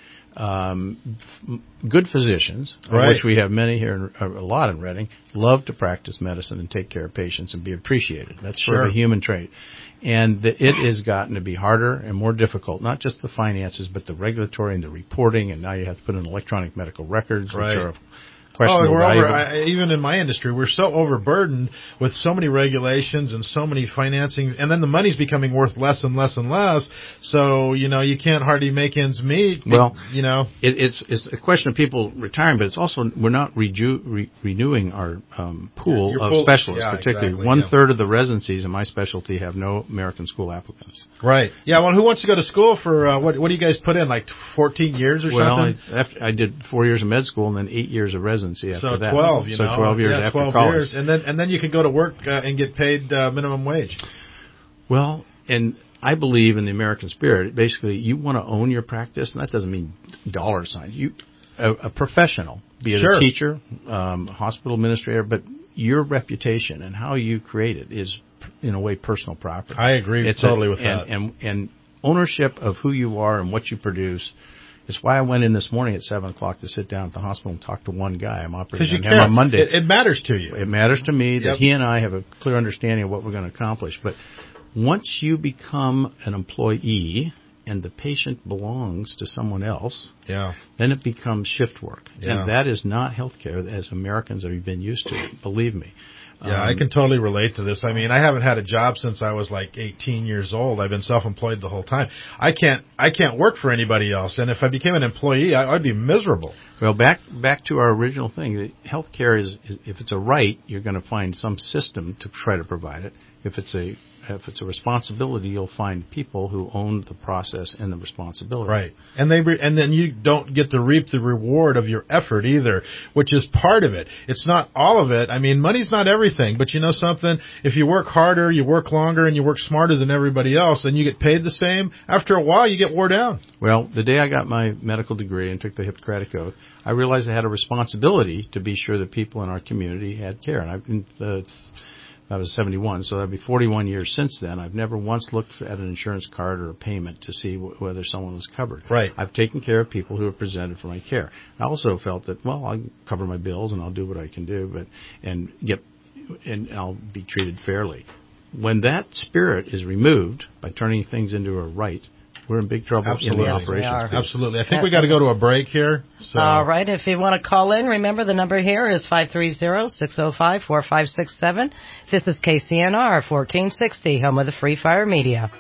Um, f- good physicians, of Right. which we have many here, in, a lot in Reading, love to practice medicine and take care of patients and be appreciated. That's sort of Sure. a human trait. And the, it has gotten to be harder and more difficult, not just the finances, but the regulatory and the reporting, and now you have to put in electronic medical records, Right. which are Oh, questionable. we're over, valuable. I, even in my industry, we're so overburdened with so many regulations and so many financing, and then the money's becoming worth less and less and less. So, you know, you can't hardly make ends meet. Well, you know, It, it's it's a question of people retiring, but it's also we're not reju- re- renewing our um, pool Your of pool- specialists. yeah, particularly, exactly, one yeah. third of the residencies in my specialty have no American school applicants. right. Yeah, well, who wants to go to school for, uh, what What do you guys put in, like fourteen years or Well, something? I, after, I did four years of med school and then eight years of residency after So that. twelve, you so know. twelve years yeah, after twelve college. years. And then, and then you can go to work uh, and get paid uh, minimum wage. Well, and I believe in the American spirit. Basically, you want to own your practice, and that doesn't mean dollar signs. You, a, a professional, be it Sure. a teacher, um, hospital administrator, but your reputation and how you create it is, in a way, personal property. I agree It's totally a, with and, that. And, and ownership of who you are and what you produce. It's why I went in this morning at seven o'clock to sit down at the hospital and talk to one guy. I'm operating Because you on care. him on Monday. It, it matters to you. It matters to me that Yep. he and I have a clear understanding of what we're going to accomplish. But once you become an employee and the patient belongs to someone else, yeah, then it becomes shift work. Yeah. And that is not healthcare as Americans have been used to, believe me. Yeah, um, I can totally relate to this. I mean, I haven't had a job since I was like eighteen years old. I've been self-employed the whole time. I can't, I can't work for anybody else. And if I became an employee, I, I'd be miserable. Well, back back to our original thing. Healthcare is, if it's a right, you're going to find some system to try to provide it. If it's a If it's a responsibility, you'll find people who own the process and the responsibility. Right, and they re- and then you don't get to reap the reward of your effort either, which is part of it. It's not all of it. I mean, money's not everything, but you know something? If you work harder, you work longer, and you work smarter than everybody else, and you get paid the same, after a while, you get wore down. Well, the day I got my medical degree and took the Hippocratic Oath, I realized I had a responsibility to be sure that people in our community had care, and I've been. Uh, I was seventy-one, so that'd be forty-one years since then. I've never once looked at an insurance card or a payment to see w- whether someone was covered. Right. I've taken care of people who have presented for my care. I also felt that, well, I'll cover my bills and I'll do what I can do, but and get and I'll be treated fairly. When that spirit is removed by turning things into a right, we're in big trouble Absolutely. in the Yes, we operations. are. Absolutely. I think we got to go to a break here. So. All right. If you want to call in, remember the number here is five three zero, six zero five, four five six seven. This is K C N R fourteen sixty, home of the Free Fire Media.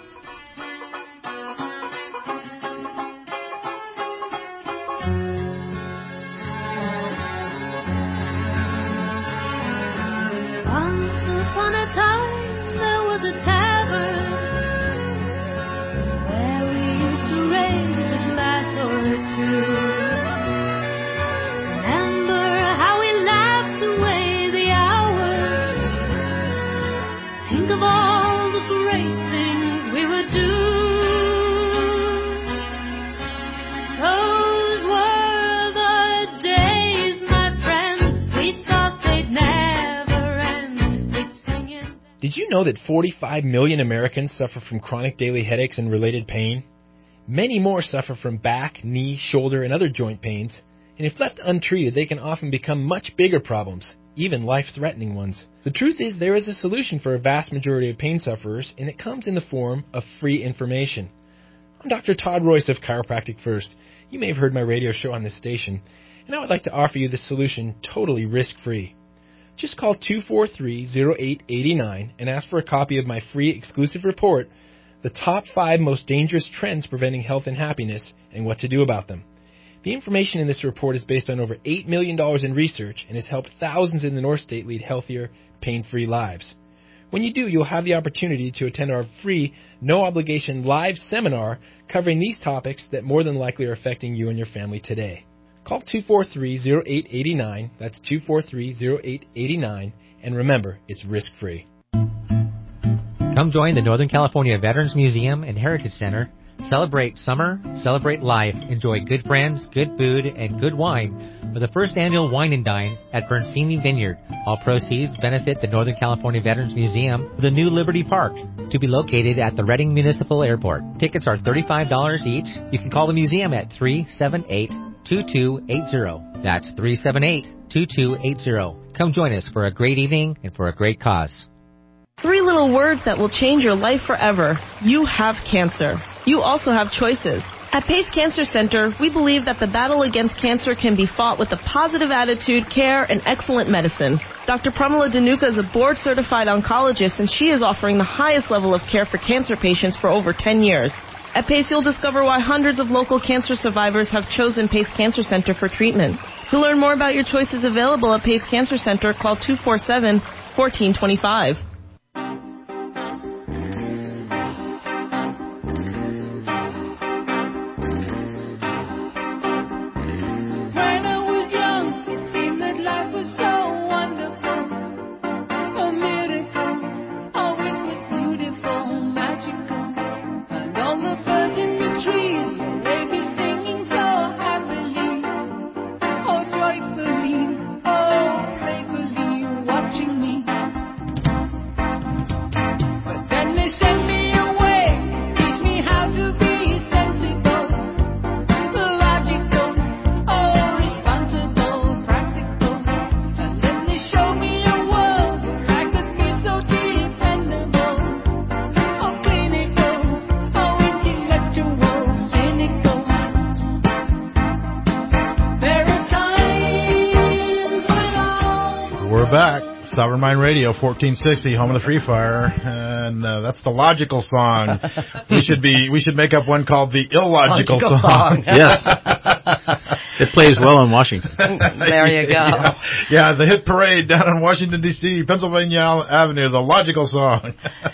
Once upon a time, there was a tavern where we used to raise a glass or two. Remember how we laughed away the hours. Think of all the great things we would do. Those were the days, my friend. We thought they'd never end. We'd sing it. Did you know that forty-five million Americans suffer from chronic daily headaches and related pain? Many more suffer from back, knee, shoulder, and other joint pains, and if left untreated, they can often become much bigger problems, even life-threatening ones. The truth is there is a solution for a vast majority of pain sufferers, and it comes in the form of free information. I'm Doctor Todd Royce of Chiropractic First. You may have heard my radio show on this station, and I would like to offer you this solution totally risk-free. Just call two four three, zero eight eight nine and ask for a copy of my free exclusive report, The Top five Most Dangerous Trends Preventing Health and Happiness and What to Do About Them. The information in this report is based on over eight million dollars in research and has helped thousands in the North State lead healthier, pain-free lives. When you do, you'll have the opportunity to attend our free, no-obligation live seminar covering these topics that more than likely are affecting you and your family today. Call two four three, zero eight eight nine, that's two four three, zero eight eight nine, and remember, it's risk-free. Come join the Northern California Veterans Museum and Heritage Center. Celebrate summer, celebrate life, enjoy good friends, good food, and good wine for the first annual Wine and Dine at Bernsini Vineyard. All proceeds benefit the Northern California Veterans Museum for the new Liberty Park, to be located at the Reading Municipal Airport. Tickets are thirty-five dollars each. You can call the museum at three seven eight, two two eight zero. That's three seven eight, two two eight zero. Come join us for a great evening and for a great cause. Three little words that will change your life forever. You have cancer. You also have choices. At Pace Cancer Center, we believe that the battle against cancer can be fought with a positive attitude, care, and excellent medicine. Doctor Pramila Dhanuka is a board-certified oncologist, and she is offering the highest level of care for cancer patients for over ten years. At Pace, you'll discover why hundreds of local cancer survivors have chosen Pace Cancer Center for treatment. To learn more about your choices available at Pace Cancer Center, call two four seven, one four two five. We're back. Sovereign Mind Radio, fourteen sixty, home of the Free Fire, and uh, that's the logical song. we should be. We should make up one called the illogical Logical song. song. Yes. It plays well in Washington. There you go. Yeah. yeah, the hit parade down in Washington, D C, Pennsylvania Avenue, the logical song.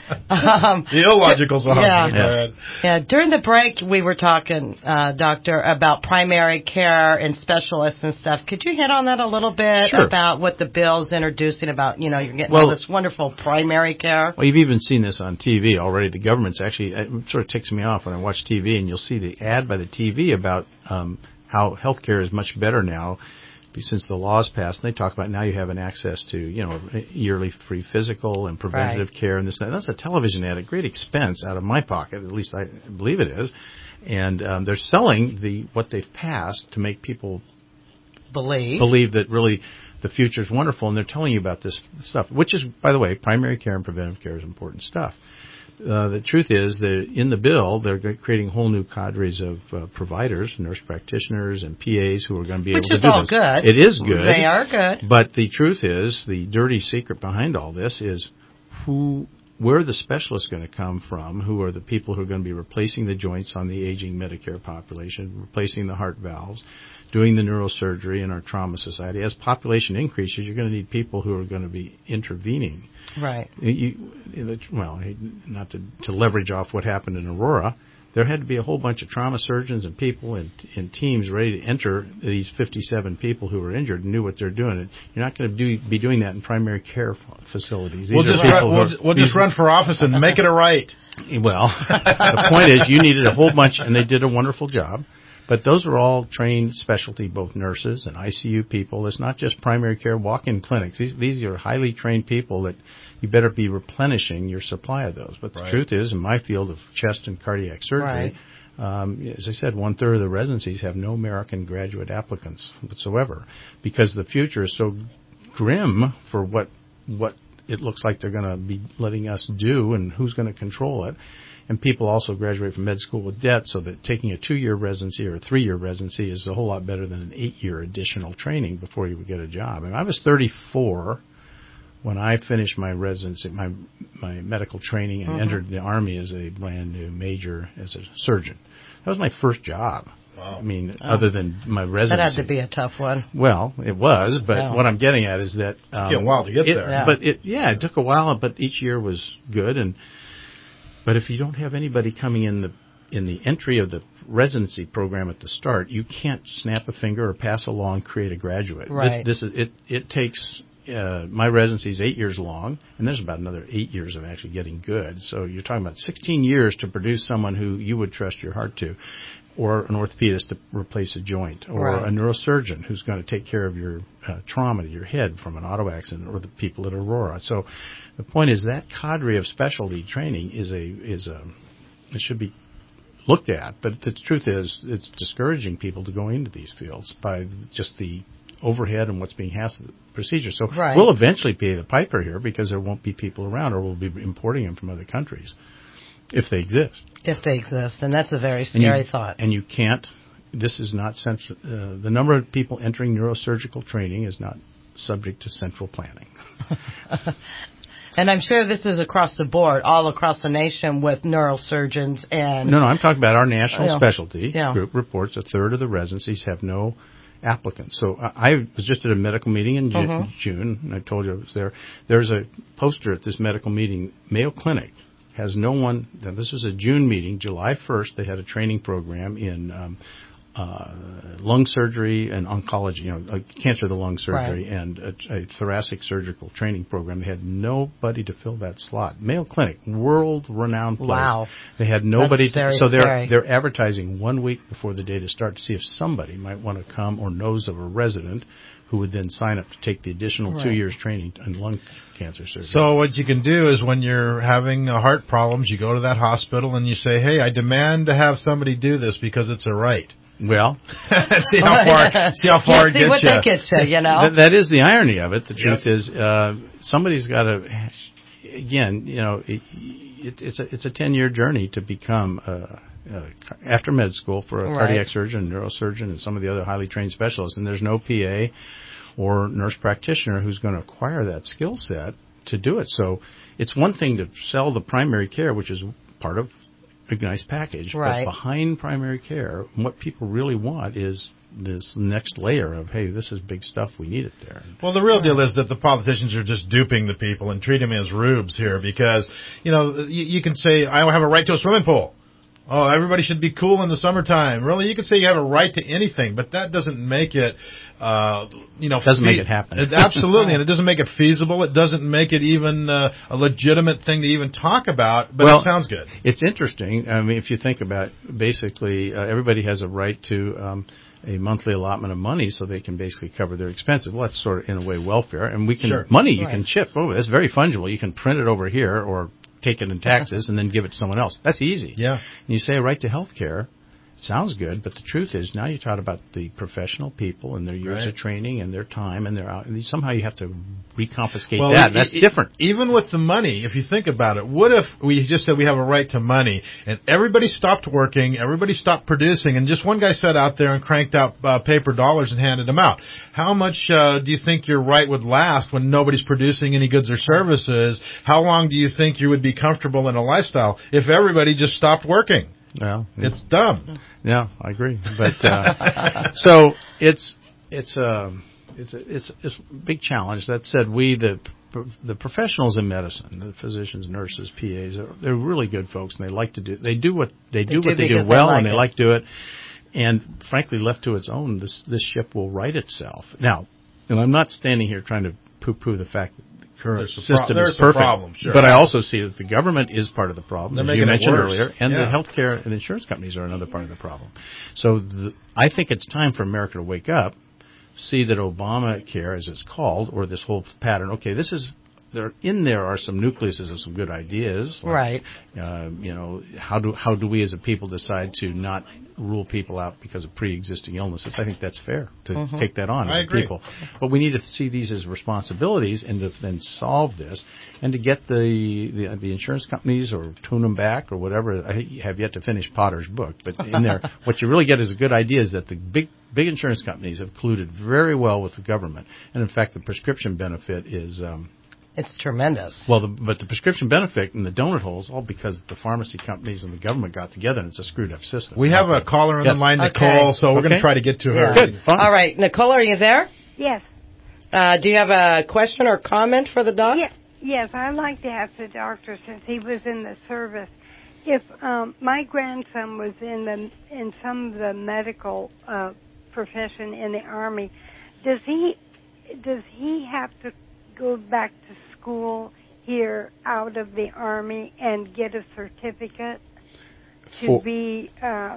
Um, the illogical song. Yeah. Yes. Yeah. During the break, we were talking, uh, Doctor, about primary care and specialists and stuff. Could you hit on that a little bit Sure. about what the bill's introducing about, you know, you're getting Well- all this wonderful primary care? Well, you've even seen this on T V already. The government's actually, it sort of ticks me off when I watch T V, and you'll see the ad by the T V about um, how healthcare is much better now since the laws passed. And they talk about now you have an access to, you know, yearly free physical and preventative Right. care and this and that. That's a television ad at great expense out of my pocket, at least I believe it is. And um, they're selling the what they've passed to make people Believe. believe that really the future is wonderful, and they're telling you about this stuff, which is, by the way, primary care and preventive care is important stuff. Uh, the truth is that in the bill, they're creating whole new cadres of uh, providers, nurse practitioners, and P As who are going to be Which able is to do all this. good. It is good. They are good. But the truth is, the dirty secret behind all this is who, where are the specialists going to come from? Who are the people who are going to be replacing the joints on the aging Medicare population, replacing the heart valves, doing the neurosurgery in our trauma society? As population increases, you're going to need people who are going to be intervening. Right. You, well, not to, to leverage off what happened in Aurora, there had to be a whole bunch of trauma surgeons and people and, and teams ready to enter these fifty-seven people who were injured and knew what they're doing. And you're not going to do, be doing that in primary care facilities. These We'll are just, people run, who we'll, are- ju- we'll just these- run for office and make it a right. Well, the point is you needed a whole bunch, and they did a wonderful job. But those are all trained specialty, both nurses and I C U people. It's not just primary care walk-in clinics. These, these are highly trained people that you better be replenishing your supply of those. But the Right. truth is, in my field of chest and cardiac surgery, um, as I said, one-third of the residencies have no American graduate applicants whatsoever because the future is so grim for what what it looks like they're going to be letting us do and who's going to control it. And people also graduate from med school with debt, so that taking a two-year residency or a three-year residency is a whole lot better than an eight-year additional training before you would get a job. And I was thirty-four when I finished my residency, my my medical training, and Mhm. entered the Army as a brand new major as a surgeon. That was my first job. Wow. I mean, Oh. other than my residency. That had to be a tough one. Well, it was, but Yeah. what I'm getting at is that um, Took you a while to get it- there. Yeah. But it, yeah, it took a while, but each year was good. And but if you don't have anybody coming in the in the entry of the residency program at the start, you can't snap a finger or pass along create a graduate. Right. This, this is it. It takes. Uh, my residency is eight years long, and there's about another eight years of actually getting good. So you're talking about sixteen years to produce someone who you would trust your heart to, or an orthopedist to replace a joint, or Right. a neurosurgeon who's going to take care of your uh, trauma to your head from an auto accident, or the people at Aurora. So the point is that cadre of specialty training is a is a it should be looked at. But the truth is, it's discouraging people to go into these fields by just the overhead and what's being asked of the procedure. So Right. we'll eventually pay the piper here because there won't be people around, or we'll be importing them from other countries if they exist. If they exist, and that's a very And you- scary thought. And you can't. This is not central. Uh, the number of people entering neurosurgical training is not subject to central planning. And I'm sure this is across the board, all across the nation with neurosurgeons and... No, no, I'm talking about our national Yeah. specialty Yeah. group reports a third of the residencies have no applicants. So I, I was just at a medical meeting in Ju- Mhm. June, and I told you I was there. There's a poster at this medical meeting. Mayo Clinic has no one. Now this was a June meeting. July first, they had a training program in um, uh, lung surgery and oncology, you know, like cancer of the lung surgery, Right. and a, a thoracic surgical training program. They had nobody to fill that slot. Mayo Clinic, world-renowned place. Wow. They had nobody. That's very to, so they're scary. they're advertising one week before the data start to see if somebody might want to come or knows of a resident who would then sign up to take the additional Right. two years training in lung cancer surgery. So what you can do is when you're having uh, heart problems, you go to that hospital and you say, hey, I demand to have somebody do this because it's a right. Well, see how far see how far Yeah, it see gets what you. that gets you, you know. That, that is the irony of it. The Yep. truth is, uh, somebody's got to. Again, you know, it, it, it's a it's a ten year journey to become uh, uh, after med school for a Right. cardiac surgeon, neurosurgeon, and some of the other highly trained specialists. And there's no P A or nurse practitioner who's going to acquire that skill set to do it. So it's one thing to sell the primary care, which is part of a nice package, right. but behind primary care, what people really want is this next layer of, hey, this is big stuff, we need it there. Well, the real deal is that the politicians are just duping the people and treating them as rubes here because, you know, you, you can say, I have a right to a swimming pool. Oh, everybody should be cool in the summertime. Really, you can say you have a right to anything, but that doesn't make it, uh, you know, doesn't fe- make it happen. It, absolutely, and it doesn't make it feasible. It doesn't make it even uh, a legitimate thing to even talk about. But well, it sounds good. It's interesting. I mean, if you think about, basically, uh, everybody has a right to um, a monthly allotment of money, so they can basically cover their expenses. Well, that's sort of in a way welfare, and we can Sure. money you Right. can chip over. That's very fungible. You can print it over here or take it in taxes and then give it to someone else. That's easy. Yeah. And you say a right to health care. Sounds good, but the truth is now you talk about the professional people and their years Right. of training and their time and their out. And somehow you have to reconfiscate Well, that. e- That's e- different. Even with the money, if you think about it, what if we just said we have a right to money and everybody stopped working, everybody stopped producing, and just one guy sat out there and cranked out uh, paper dollars and handed them out? How much uh, do you think your right would last when nobody's producing any goods or services? How long do you think you would be comfortable in a lifestyle if everybody just stopped working? Well, it's dumb. Yeah, I agree. But uh, so it's it's um it's a, it's it's a big challenge. That said, we the the professionals in medicine, the physicians, nurses, P As, are, they're really good folks, and they like to do they do what they do They what do they do because well, they like and they it. like to do it. And frankly, left to its own, this this ship will right itself. Now, and I'm not standing here trying to poo-poo the fact that the current There's a pro- system there's is a perfect. problem, sure. But I also see that the government is part of the problem, They're as you making it mentioned worse. earlier, and Yeah. the healthcare and insurance companies are another part of the problem. So the, I think it's time for America to wake up, see that Obamacare, as it's called, or this whole pattern, okay, this is there in there are some nucleuses of some good ideas, like, Right. Uh, you know, how do how do we as a people decide to not rule people out because of pre-existing illnesses? I think that's fair to Mhm. take that on I as a agree. people. But we need to see these as responsibilities and to then solve this and to get the the, the insurance companies or tune them back or whatever. I have yet to finish Potter's book, but in there, what you really get is a good idea is that the big big insurance companies have colluded very well with the government, and in fact, the prescription benefit is. Um, It's tremendous. Well, the, but the prescription benefit and the donut holes, all because the pharmacy companies and the government got together, and it's a screwed up system. We have a caller on Yes. the line, Okay. Nicole, so we're going Okay. to try to get to her. Yeah. Good. Fine. All right, Nicole, are you there? Yes. Uh, do you have a question or comment for the doc? Yes, yes, I'd like to ask the doctor, since he was in the service, if um, my grandson was in the in some of the medical uh, profession in the Army, does he does he have to go back to school here out of the Army and get a certificate to For- be uh,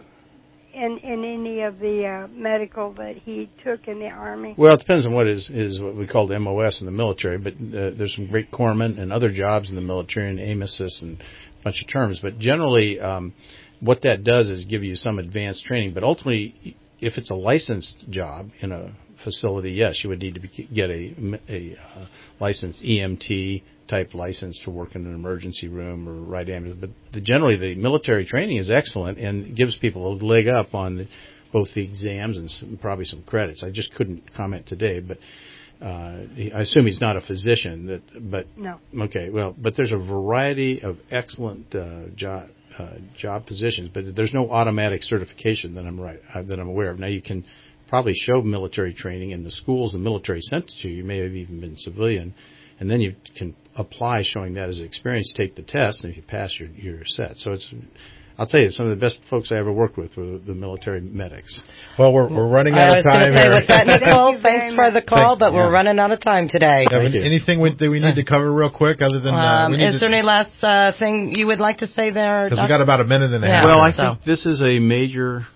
in in any of the uh, medical that he took in the Army? Well, it depends on what is is what we call the M O S in the military, but uh, there's some great corpsmen and other jobs in the military, and AMOSIS and a bunch of terms. But generally, um, what that does is give you some advanced training. But ultimately, if it's a licensed job in a facility, yes, you would need to be, get a, a uh, licensed E M T type license to work in an emergency room or ride ambulance. But the, generally, the military training is excellent and gives people a leg up on the, both the exams and some, probably some credits. I just couldn't comment today, but uh, I assume he's not a physician. That, but No. Okay, well, but there's a variety of excellent uh, job uh, job positions, but there's no automatic certification that I'm right uh, that I'm aware of. Now you can probably show military training in the schools the military sent to you. You may have even been civilian, and then you can apply showing that as experience, take the test, and if you pass, you're, you're set. So it's, I'll tell you, some of the best folks I ever worked with were the military medics. Well, we're we're running I out was of going time to say here. with that, Nicole, thanks for the call, Thank- but we're yeah. running out of time today. Yeah, any- anything we, that we need to cover real quick other than uh, Um, we need is to, there any last uh, thing you would like to say there? because we Doc? got about a minute and a half. Well, I so. think this is a major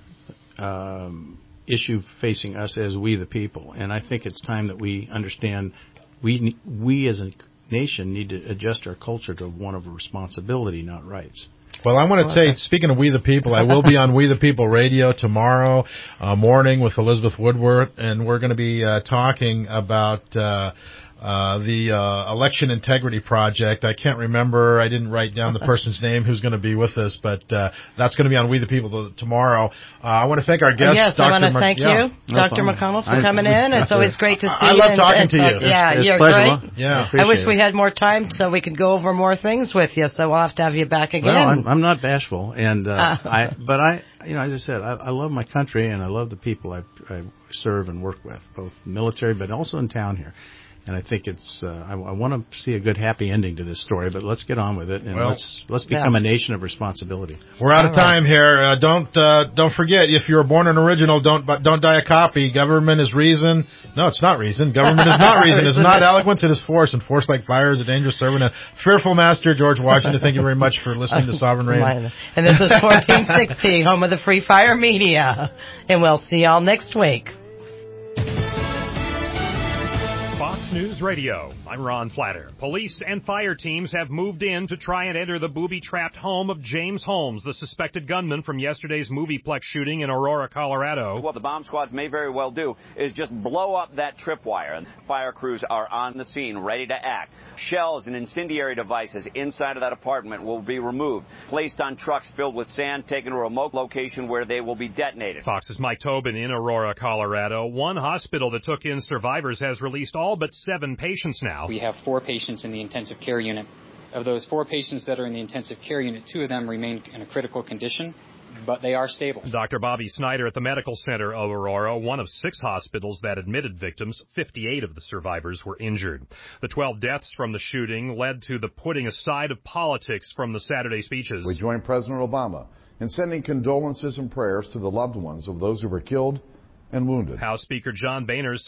um, issue facing us as we the people, and I think it's time that we understand we we as a nation need to adjust our culture to one of responsibility, not rights. Well, I want to say, speaking of We the People, I will be on We the People Radio tomorrow uh, morning with Elizabeth Woodward, and we're going to be uh, talking about uh, uh, the uh, Election Integrity Project. I can't remember. I didn't write down the person's name who's going to be with us, but uh, that's going to be on We the People tomorrow. Uh, I want to thank our guest, yes, Doctor I want to Mc- thank yeah. you, Doctor No McConnell, for I, coming in. It's always great to see I you. love and, talking and to talk, you. Yeah, it's you're pleasurable. great. Yeah. I wish it. we had more time so we could go over more things with you, so we'll have to have you back again. Well, I'm, I'm not bashful, and uh, Uh. I, but I, you know, as I said, I, I love my country and I love the people I, I serve and work with, both military but also in town here. And I think it's, uh, I, I want to see a good happy ending to this story, but let's get on with it and Well, let's let's become yeah. a nation of responsibility. We're out of All right. time here. Uh, don't uh, don't forget, if you're born an original, don't bu- don't die a copy. Government is reason. No, it's not reason. Government is not reason. It's not eloquence. It is force. And force, like fire, is a dangerous servant. A fearful master. George Washington. Thank you very much for listening to Sovereign Radio. And this is fourteen sixty, home of the Free Fire Media. And we'll see y'all next week. Fox News Radio. I'm Ron Flatter. Police and fire teams have moved in to try and enter the booby-trapped home of James Holmes, the suspected gunman from yesterday's Movieplex shooting in Aurora, Colorado. What the bomb squads may very well do is just blow up that tripwire. Fire crews are on the scene, ready to act. Shells and incendiary devices inside of that apartment will be removed, placed on trucks filled with sand, taken to a remote location where they will be detonated. Fox's Mike Tobin in Aurora, Colorado. One hospital that took in survivors has released all but seven patients now. We have four patients in the intensive care unit. Of those four patients that are in the intensive care unit, two of them remain in a critical condition, but they are stable. Doctor Bobby Snyder at the Medical Center of Aurora, one of six hospitals that admitted victims. fifty-eight of the survivors were injured. The twelve deaths from the shooting led to the putting aside of politics from the Saturday speeches. We join President Obama in sending condolences and prayers to the loved ones of those who were killed and wounded. House Speaker John Boehner's